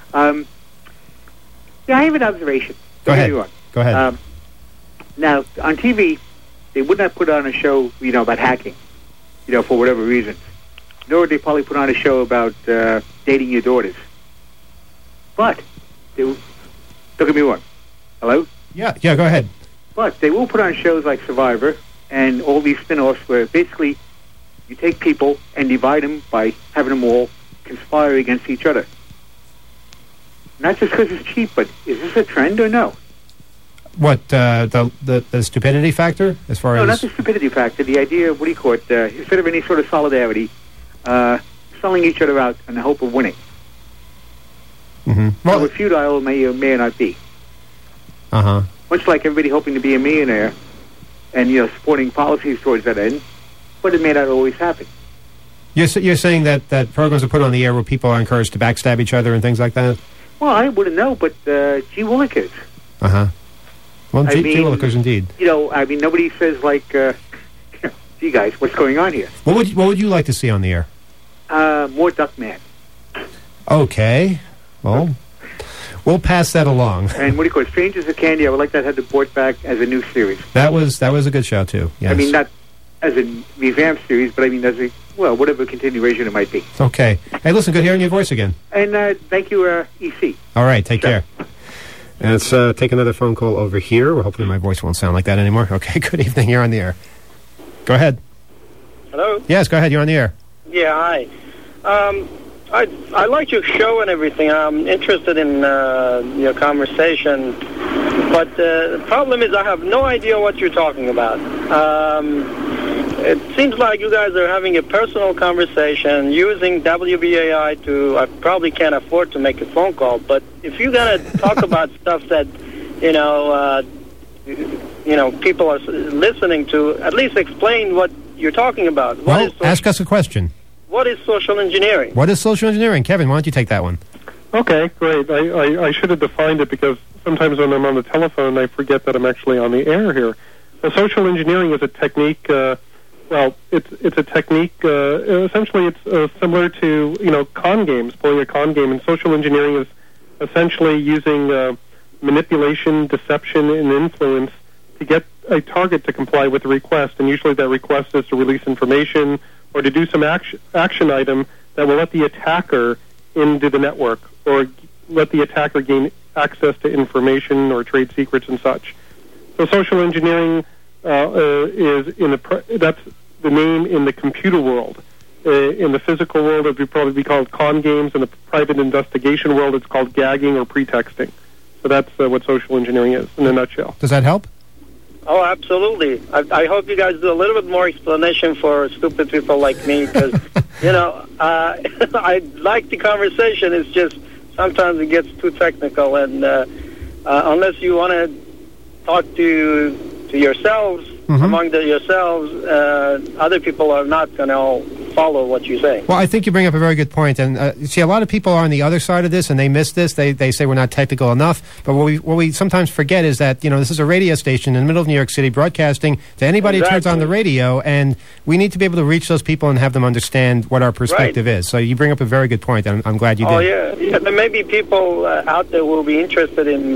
Yeah, I have an observation. Go ahead. Go ahead. Now, on TV, they would not put on a show, about hacking, for whatever reason. Nor would they probably put on a show about dating your daughters. But, don't get me wrong. Hello? Yeah, go ahead. But they will put on shows like Survivor and all these spin-offs where basically you take people and divide them by having them all conspire against each other. Not just because it's cheap, but is this a trend or no? What, the stupidity factor as far No, as... not the stupidity factor. The idea of, instead of any sort of solidarity, selling each other out in the hope of winning. Mm-hmm. Well, so futile may or may not be. Much like everybody hoping to be a millionaire and, supporting policies towards that end, but it may not always happen. You're saying that programs are put on the air where people are encouraged to backstab each other and things like that? Well, I wouldn't know, but gee willikers. Well, gee willikers indeed. Nobody says gee guys, what's going on here? What would you like to see on the air? More Duckman. Okay. Well, we'll pass that along. And Strangers of Candy, I would like that had to brought back as a new series. That was a good show too. Yes. Not as a revamped series, but as a whatever continuation it might be. Okay. Hey, listen, good hearing your voice again. And thank you, EC. All right, take care. And let's take another phone call over here. Well, hopefully my voice won't sound like that anymore. Okay, good evening. You're on the air. Go ahead. Hello? Yes, go ahead. You're on the air. Yeah, hi. I like your show and everything. I'm interested in your conversation. But the problem is I have no idea what you're talking about. It seems like you guys are having a personal conversation using WBAI to... I probably can't afford to make a phone call, but if you're going to talk about stuff that, people are listening to, at least explain what you're talking about. Ask us a question. What is social engineering? What is social engineering? Kevin, why don't you take that one? Okay, great. I should have defined it because sometimes when I'm on the telephone, I forget that I'm actually on the air here. Social engineering is a technique Well, it's a technique. Essentially, it's similar to con games, playing a con game. And social engineering is essentially using manipulation, deception, and influence to get a target to comply with the request. And usually, that request is to release information or to do some action item that will let the attacker into the network or let the attacker gain access to information or trade secrets and such. So, social engineering is that's the name in the computer world. In the physical world, it would probably be called con games. In the private investigation world, it's called gagging or pretexting. So that's what social engineering is in a nutshell. Does that help? Oh, absolutely. I hope you guys do a little bit more explanation for stupid people like me, because, I like the conversation. It's just sometimes it gets too technical, and unless you want to talk to yourselves, among yourselves, other people are not going to follow what you say. Well, I think you bring up a very good point. And see, a lot of people are on the other side of this, and they miss this. They say we're not technical enough. But what we sometimes forget is that, this is a radio station in the middle of New York City broadcasting to anybody who turns on the radio, and we need to be able to reach those people and have them understand what our perspective is. So you bring up a very good point, and I'm glad you did. Oh, yeah. There may be people out there who will be interested in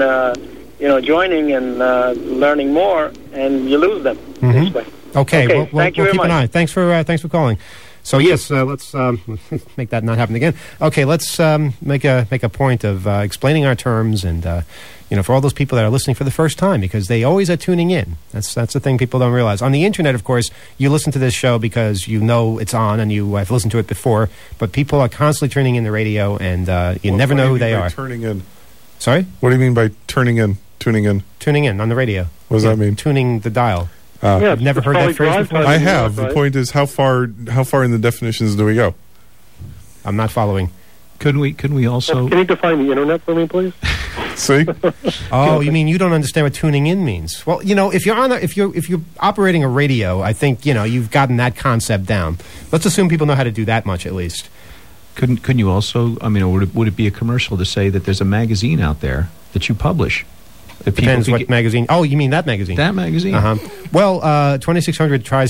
joining and learning more, and you lose them this way. Okay, Thank you we'll very keep much. an eye. Thanks for calling. So yes, let's make that not happen again. Okay, let's make a point of explaining our terms, and for all those people that are listening for the first time, because they always are tuning in. That's the thing people don't realize. On the internet, of course, you listen to this show because you know it's on and you have listened to it before. But people are constantly tuning in the radio, and you never know who they are. Turning in. Sorry? What do you mean by turning in? Tuning in? Tuning in on the radio. What does that mean? Tuning the dial. Yeah, I've never heard that phrase before. I have. The point is, how far in the definitions do we go? I'm not following. Couldn't we also? Can you define the internet for me, please? See? Oh, you mean you don't understand what tuning in means? Well, if you're operating a radio, I think you've gotten that concept down. Let's assume people know how to do that much at least. Couldn't you also? I mean, would it be a commercial to say that there's a magazine out there that you publish? Depends what magazine. Oh, you mean that magazine? That magazine. Well, 2600 tries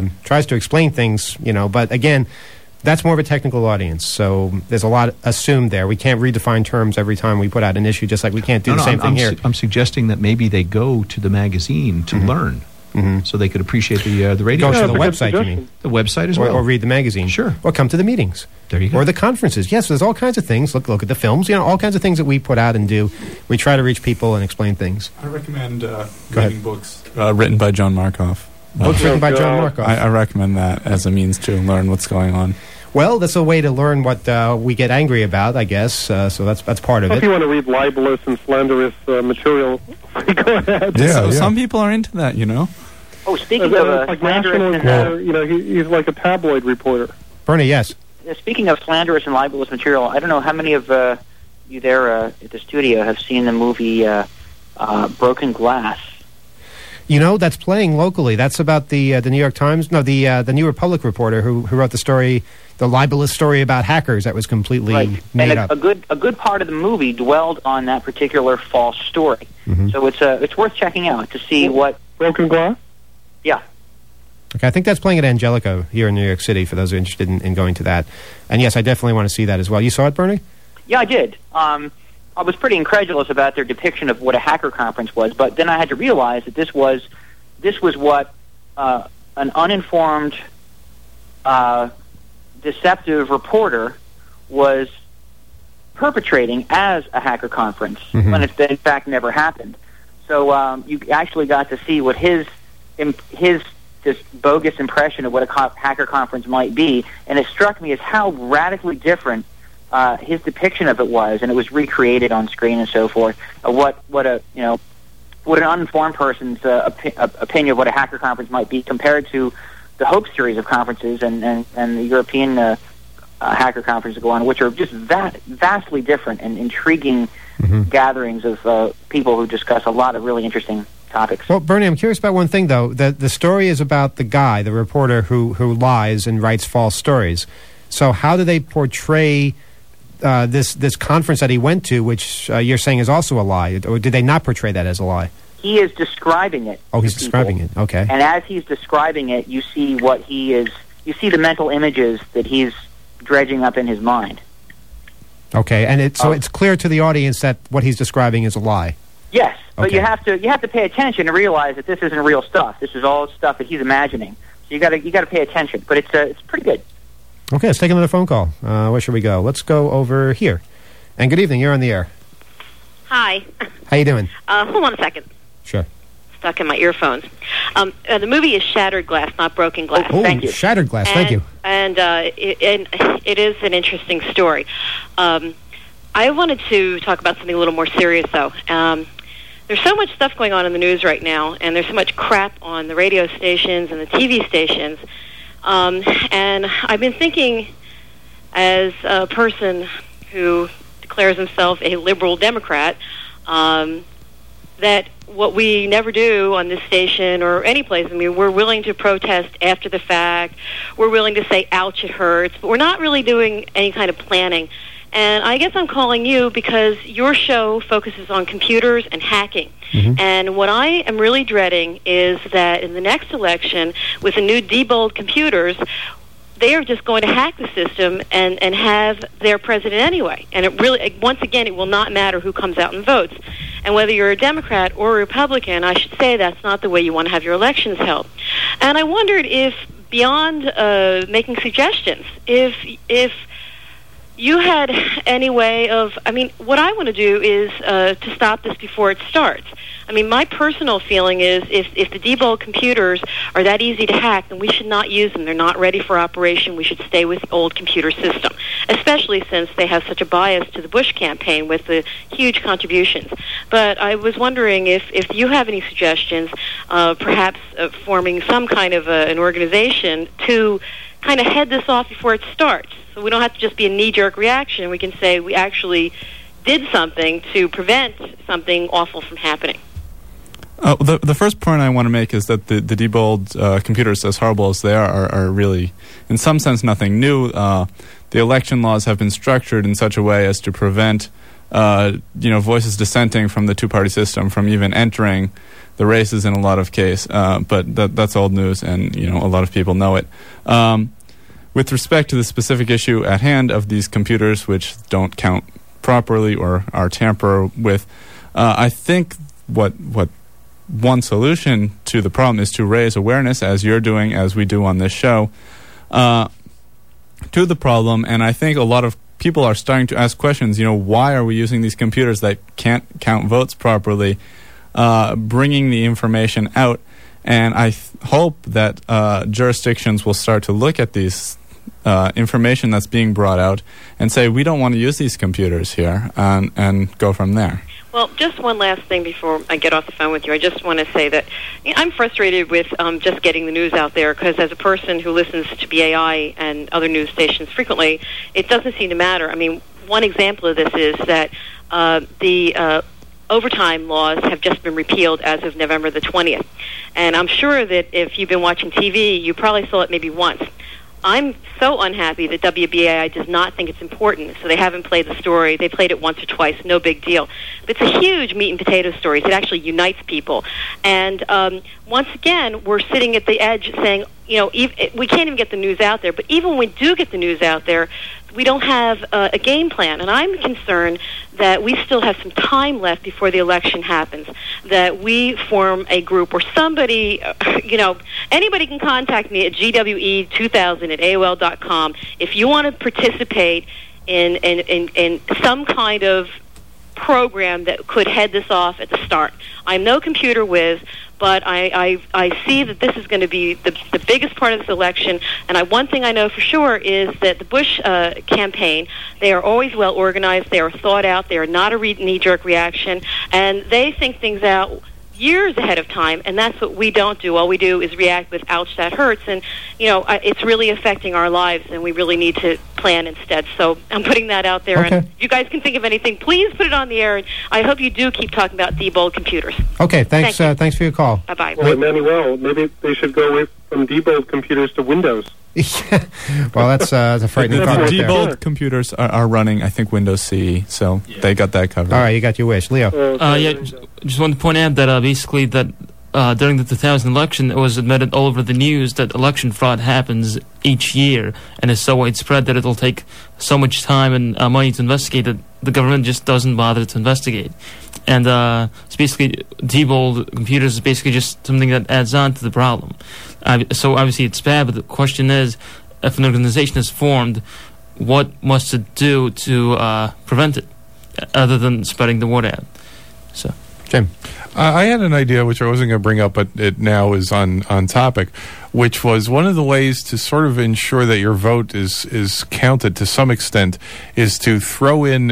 to explain things, but again, that's more of a technical audience. So there's a lot assumed there. We can't redefine terms every time we put out an issue, just like we can't do the same thing here. I'm suggesting that maybe they go to the magazine to learn. So they could appreciate the radio. Go to the website, you mean? The website as well. Or read the magazine. Sure. Or come to the meetings. There you go. Or the conferences. Yes, there's all kinds of things. Look at the films. All kinds of things that we put out and do. We try to reach people and explain things. I recommend reading books written by John Markoff. Books written by John Markoff. I recommend that as a means to learn what's going on. Well, that's a way to learn what we get angry about, I guess. So that's part of it. If you want to read libelous and slanderous material, go ahead. Yeah, some people are into that, Oh, speaking of like slanderous National, he's like a tabloid reporter. Bernie, yes. Speaking of slanderous and libelous material, I don't know how many of you there at the studio have seen the movie Broken Glass. That's playing locally. That's about the New York Times. No, the New Republic reporter who wrote the story, the libelous story about hackers that was completely made up. A good part of the movie dwelled on that particular false story. So it's worth checking out to see what Broken Glass. Yeah. Okay, I think that's playing at Angelica here in New York City for those who are interested in going to that. And yes, I definitely want to see that as well. You saw it, Bernie? Yeah, I did. I was pretty incredulous about their depiction of what a hacker conference was, but then I had to realize that this was what an uninformed, deceptive reporter was perpetrating as a hacker conference when it in fact never happened. So you actually got to see what his just bogus impression of what a hacker conference might be, and it struck me as how radically different his depiction of it was, and it was recreated on screen and so forth. What an uninformed person's opinion of what a hacker conference might be compared to the Hope series of conferences and the European hacker conferences that go on, which are just vastly different and intriguing gatherings of people who discuss a lot of really interesting topics. Well, Bernie, I'm curious about one thing, though. The story is about the guy, the reporter who lies and writes false stories. So how do they portray this conference that he went to, which you're saying is also a lie? Or did they not portray that as a lie? he is describing it. Oh, he's to people. describing it. Okay. And as he's describing it, you see what he is. You see the mental images that he's dredging up in his mind. Okay, and it's clear to the audience that what he's describing is a lie. Yes, but Okay. you have to pay attention and realize that this isn't real stuff. This is all stuff that he's imagining. So you got to pay attention. But it's pretty good. Okay, let's take another phone call. Where should we go? Let's go over here. And good evening. You're on the air. Hi. How you doing? Hold on a second. Sure. Stuck in my earphones. The movie is Shattered Glass, not Broken Glass. Oh, Thank you. Shattered Glass. Thank you. And it is an interesting story. I wanted to talk about something a little more serious, though. There's so much stuff going on in the news right now, and there's so much crap on the radio stations and the TV stations. And I've been thinking, as a person who declares himself a liberal Democrat, that what we never do on this station or any place, I mean, we're willing to protest after the fact. We're willing to say, ouch, it hurts. But we're not really doing any kind of planning. And I guess I'm calling you because your show focuses on computers and hacking. Mm-hmm. And what I am really dreading is that in the next election, with the new Diebold computers, they are just going to hack the system and have their president anyway. And it really, once again, it will not matter who comes out and votes. And whether you're a Democrat or a Republican, I should say that's not the way you want to have your elections held. And I wondered if, beyond making suggestions, if you had any way of, I mean, what I want to do is to stop this before it starts. I mean, my personal feeling is if the Diebold computers are that easy to hack, then we should not use them. They're not ready for operation. We should stay with the old computer system, especially since they have such a bias to the Bush campaign with the huge contributions. But I was wondering if you have any suggestions, perhaps forming some kind of an organization to kind of head this off before it starts. So we don't have to just be a knee-jerk reaction. We can say we actually did something to prevent something awful from happening. The first point I want to make is that the Diebold computers, as horrible as they are really, in some sense, nothing new. The election laws have been structured in such a way as to prevent voices dissenting from the two-party system from even entering the races in a lot of cases. But that's old news, and a lot of people know it. With respect to the specific issue at hand of these computers, which don't count properly or are tampered with, I think what one solution to the problem is to raise awareness, as you're doing, as we do on this show, to the problem. And I think a lot of people are starting to ask questions, why are we using these computers that can't count votes properly, bringing the information out. And I hope that jurisdictions will start to look at these information that's being brought out and say, we don't want to use these computers here, and go from there. Well, just one last thing before I get off the phone with you. I just want to say that I'm frustrated with just getting the news out there, because as a person who listens to BAI and other news stations frequently, it doesn't seem to matter. I mean, one example of this is that the overtime laws have just been repealed as of November the 20th. And I'm sure that if you've been watching TV, you probably saw it maybe once. I'm so unhappy that WBAI does not think it's important, so they haven't played the story. They played it once or twice, no big deal. But it's a huge meat and potato story. It actually unites people. And once again, we're sitting at the edge saying, we can't even get the news out there. But even when we do get the news out there, we don't have a game plan. And I'm concerned that we still have some time left before the election happens, that we form a group or somebody, anybody can contact me at GWE2000@AOL.com if you want to participate in some kind of program that could head this off at the start. I'm no computer whiz, but I see that this is going to be the biggest part of this election. And one thing I know for sure is that the Bush campaign, they are always well organized, they are thought out, they are not a knee-jerk reaction, and they think things out years ahead of time, and that's what we don't do. All we do is react with, ouch, that hurts, and it's really affecting our lives, and we really need to plan instead. So I'm putting that out there, Okay. and if you guys can think of anything, please put it on the air, and I hope you do keep talking about Diebold computers. Okay, thanks for your call. Bye-bye. Well, Emmanuel, maybe they should go away from Diebold computers to Windows. Well, that's a frightening The thought. Diebold computers are running, I think, Windows CE, so they got that covered. All right, you got your wish. Leo. Just want to point out that basically that during the 2000 election, it was admitted all over the news that election fraud happens each year and is so widespread that it'll take so much time and money to investigate that the government just doesn't bother to investigate. And it's basically, Diebold computers is basically just something that adds on to the problem. So obviously it's bad, but the question is, if an organization is formed, what must it do to prevent it, other than spreading the word out? So, Jim. I had an idea, which I wasn't going to bring up, but it now is on topic, which was one of the ways to sort of ensure that your vote is counted to some extent is to throw in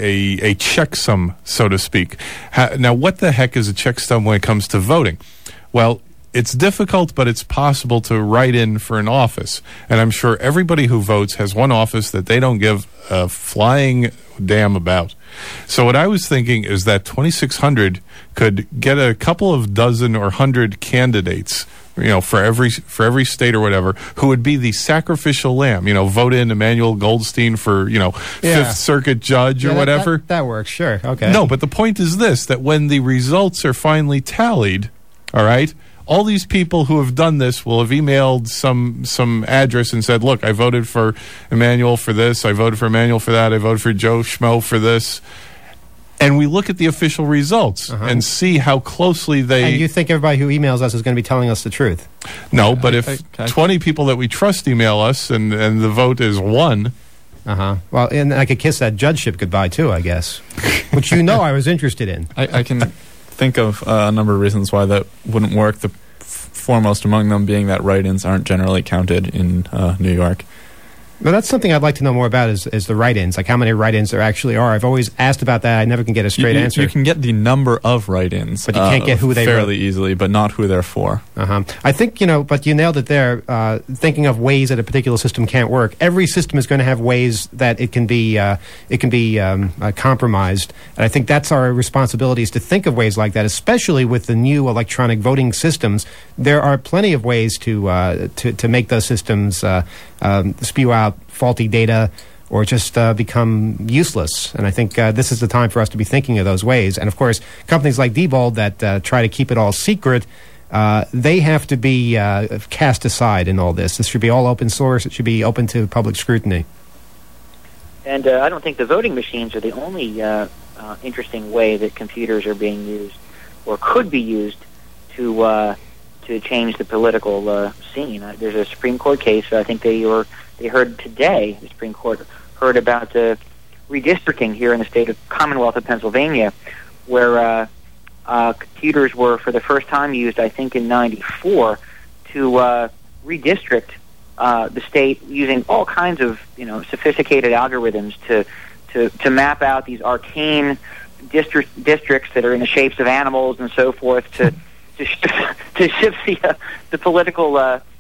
a checksum, so to speak. Now, what the heck is a checksum when it comes to voting? Well, it's difficult, but it's possible to write in for an office. And I'm sure everybody who votes has one office that they don't give a flying damn about. So what I was thinking is that 2600 could get a couple of dozen or 100 candidates, for every state or whatever, who would be the sacrificial lamb. Vote in Emmanuel Goldstein for, Fifth Circuit judge or whatever. That works, sure. Okay. No, but the point is this, that when the results are finally tallied, all right, all these people who have done this will have emailed some address and said, look, I voted for Emmanuel for this, I voted for Emmanuel for that, I voted for Joe Schmo for this. And we look at the official results and see how closely they... And you think everybody who emails us is going to be telling us the truth? No, but if 20 people that we trust email us and the vote is 1... Well, and I could kiss that judgeship goodbye, too, I guess. Which I was interested in. I can think of a number of reasons why that wouldn't work. The foremost among them being that write-ins aren't generally counted in New York. Well, that's something I'd like to know more about is the write-ins, like how many write-ins there actually are. I've always asked about that. I never can get a straight answer. You can get the number of write-ins. But you can't get who they fairly easily, but not who they're for. I think, but you nailed it there, thinking of ways that a particular system can't work. Every system is going to have ways that it can be compromised. And I think that's our responsibility is to think of ways like that, especially with the new electronic voting systems. There are plenty of ways to make those systems spew out faulty data or just become useless. And I think this is the time for us to be thinking of those ways. And, of course, companies like Diebold that try to keep it all secret, they have to be cast aside in all this. This should be all open source. It should be open to public scrutiny. And I don't think the voting machines are the only interesting way that computers are being used or could be used to change the political scene. There's a Supreme Court case. I think they heard today. The Supreme Court heard about redistricting here in the state of Commonwealth of Pennsylvania, where computers were for the first time used, I think, in '94 to redistrict the state using all kinds of sophisticated algorithms to map out these arcane districts that are in the shapes of animals and so forth to shift the political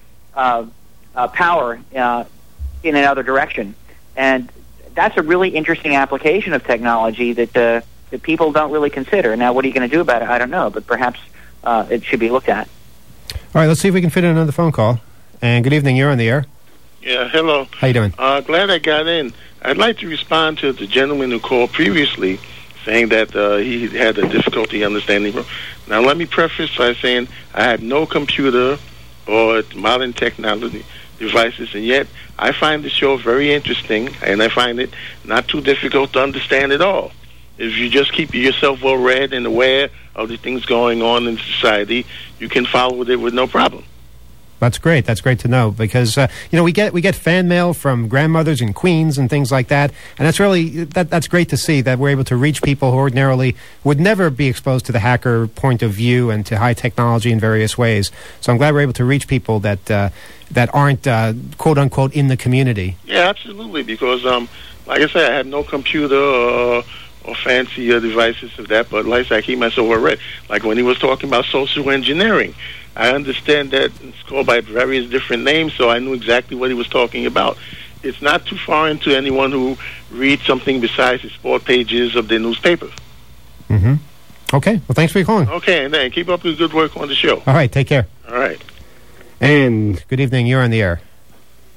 power in another direction. And that's a really interesting application of technology that people don't really consider. Now, what are you going to do about it? I don't know, but perhaps it should be looked at. All right, let's see if we can fit in another phone call. And good evening, you're on the air. Yeah, hello. How you doing? Glad I got in. I'd like to respond to the gentleman who called previously saying that he had a difficulty understanding. Now, let me preface by saying I have no computer or modern technology devices, and yet I find the show very interesting, and I find it not too difficult to understand at all. If you just keep yourself well read and aware of the things going on in society, you can follow it with no problem. That's great. That's great to know because we get fan mail from grandmothers in Queens and things like that, and that's really that's great to see that we're able to reach people who ordinarily would never be exposed to the hacker point of view and to high technology in various ways. So I'm glad we're able to reach people that aren't quote unquote in the community. Yeah, absolutely. Because like I said, I have no computer or fancy devices of that, but like I said, I keep myself well read. Like when he was talking about social engineering. I understand that it's called by various different names, so I knew exactly what he was talking about. It's not too foreign to anyone who reads something besides the sport pages of the newspaper. Mm-hmm. Okay. Well, thanks for your calling. Okay, and then keep up the good work on the show. All right. Take care. All right. And good evening. You're on the air.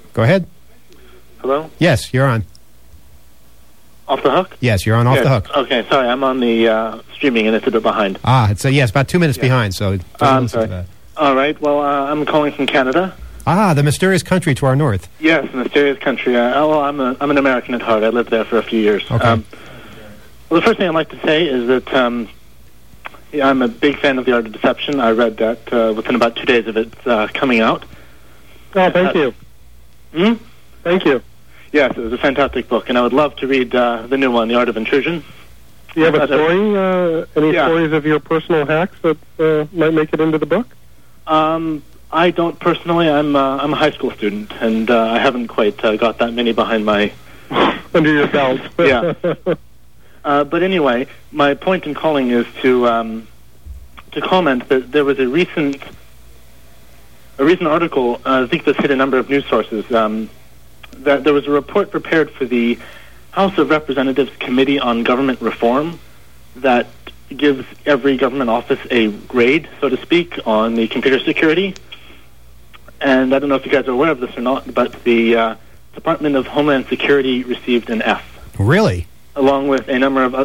Go ahead. Hello? Yes, you're on. Off the hook? Yes, you're on Off the Hook. Okay, sorry, I'm on the streaming and it's a bit behind. It's yes, about 2 minutes behind. So I'm sorry. All right, well, I'm calling from Canada. The mysterious country to our north. Yes, mysterious country. I'm an American at heart. I lived there for a few years. Okay. Well, the first thing I'd like to say is that I'm a big fan of The Art of Deception. I read that within about 2 days of it coming out. Oh, thank you. Thank you. Yes, it was a fantastic book, and I would love to read the new one, The Art of Intrusion. Do you have a story? Any stories of your personal hacks that might make it into the book? I don't personally. I'm a high school student, and I haven't quite got that many behind my under your belt. Yeah. But anyway, my point in calling is to comment that there was a recent article. I think this hit a number of news sources. That there was a report prepared for the House of Representatives Committee on Government Reform that gives every government office a grade, so to speak, on the computer security. And I don't know if you guys are aware of this or not, but the Department of Homeland Security received an F. Really? Along with a number of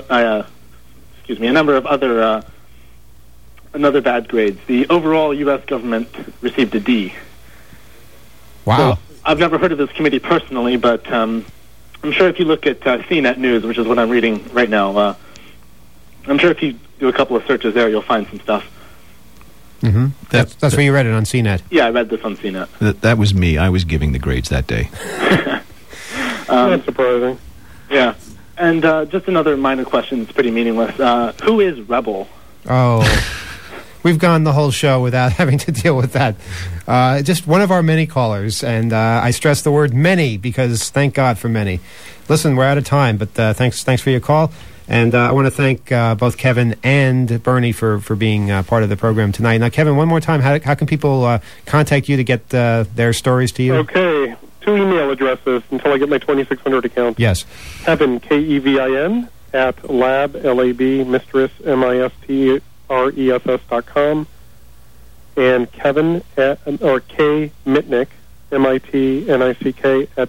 other bad grades. The overall U.S. government received a D. Wow. So, I've never heard of this committee personally, but I'm sure if you look at CNET News, which is what I'm reading right now, I'm sure if you do a couple of searches there, you'll find some stuff. Mm-hmm. That's where you read it on CNET. Yeah, I read this on CNET. That was me. I was giving the grades that day. That's surprising. Yeah. And just another minor question that's pretty meaningless. Who is Rebel? Oh, we've gone the whole show without having to deal with that. Just one of our many callers, and I stress the word many because thank God for many. Listen, we're out of time, but thanks for your call. And I want to thank both Kevin and Bernie for being part of the program tonight. Now, Kevin, one more time, how can people contact you to get their stories to you? Okay, 2 email addresses until I get my 2,600 account. Yes. Kevin, Kevin, at lab, L-A-B, mistress, mistress.com. And Kevin, or K. Mitnick, M-I-T-N-I-C-K, at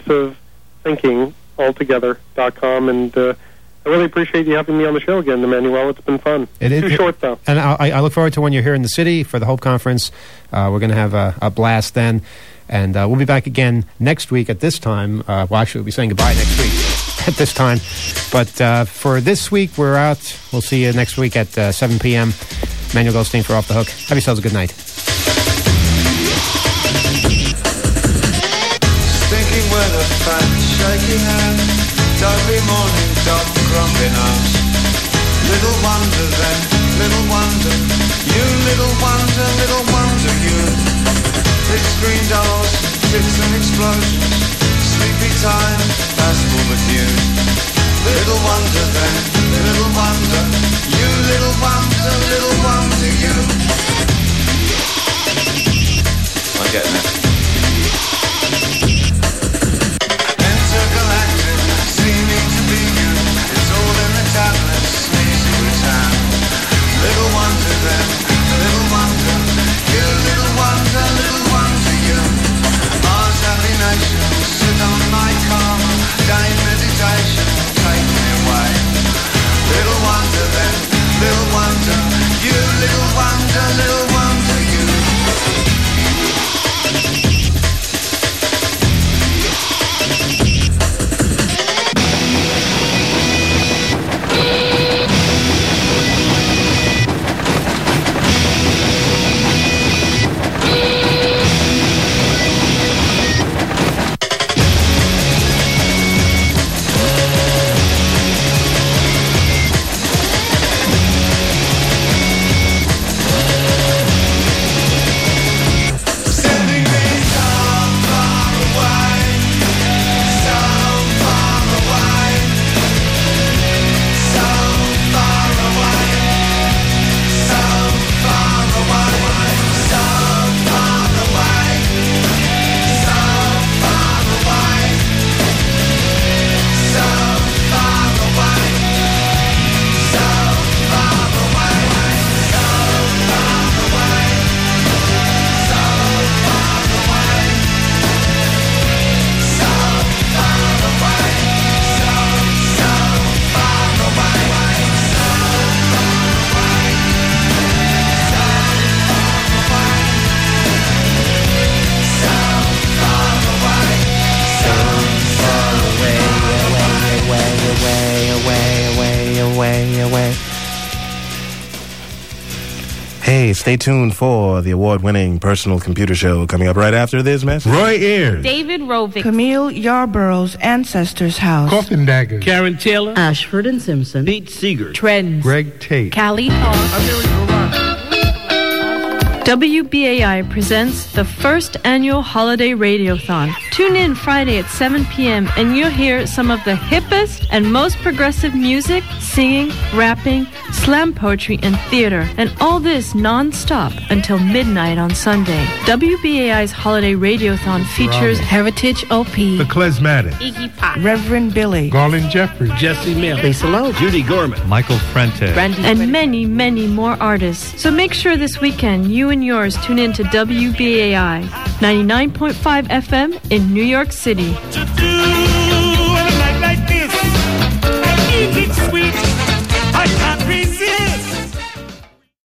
defensivethinkingaltogether.com. And I really appreciate you having me on the show again, Emmanuel. It's been fun. Too short, though. And I look forward to when you're here in the city for the Hope Conference. We're going to have a blast then. And we'll be back again next week at this time. Well, actually, we'll be saying goodbye next week at this time. But for this week, we're out. We'll see you next week at 7 p.m. Emmanuel Goldstein for Off the Hook. Have yourselves a good night. Stinking weather, fat, shaky hand, dopey morning, dog grumbling us. Little wonder then, little wonder, you little wonder you. Big screen doors, tricks and explosions, sleepy time, fast forward news. Little wonder then, little wonder, you little wonder you. I'm getting it. Intergalactic, seeming to be you. It's all in the tablets, sneezy return. Little wonder then, little wonder, you little wonder you. Mars happy nation, sit on my karma, day meditation, take me away. Little wonder then, little wonder, you little wonder you. Stay tuned for the award-winning personal computer show coming up right after this message. Roy Ayers. David Rovick. Camille Yarborough's ancestors' house. Coffin Dagger. Karen Taylor. Ashford and Simpson. Pete Seeger. Trends. Greg Tate. Callie Hall. WBAI presents the first annual holiday radiothon. Tune in Friday at 7 p.m. and you'll hear some of the hippest and most progressive music, singing, rapping, slam poetry, and theater. And all this non-stop until midnight on Sunday. WBAI's holiday radiothon features Heritage LP, The Klezmatic. Iggy Pop, Reverend Billy, Garland Jeffrey. Jesse Mill. Lisa Lowe. Judy Gorman. Michael Frente. and many, many more artists. So make sure this weekend you and yours tune in to WBAI 99.5 FM in New York City.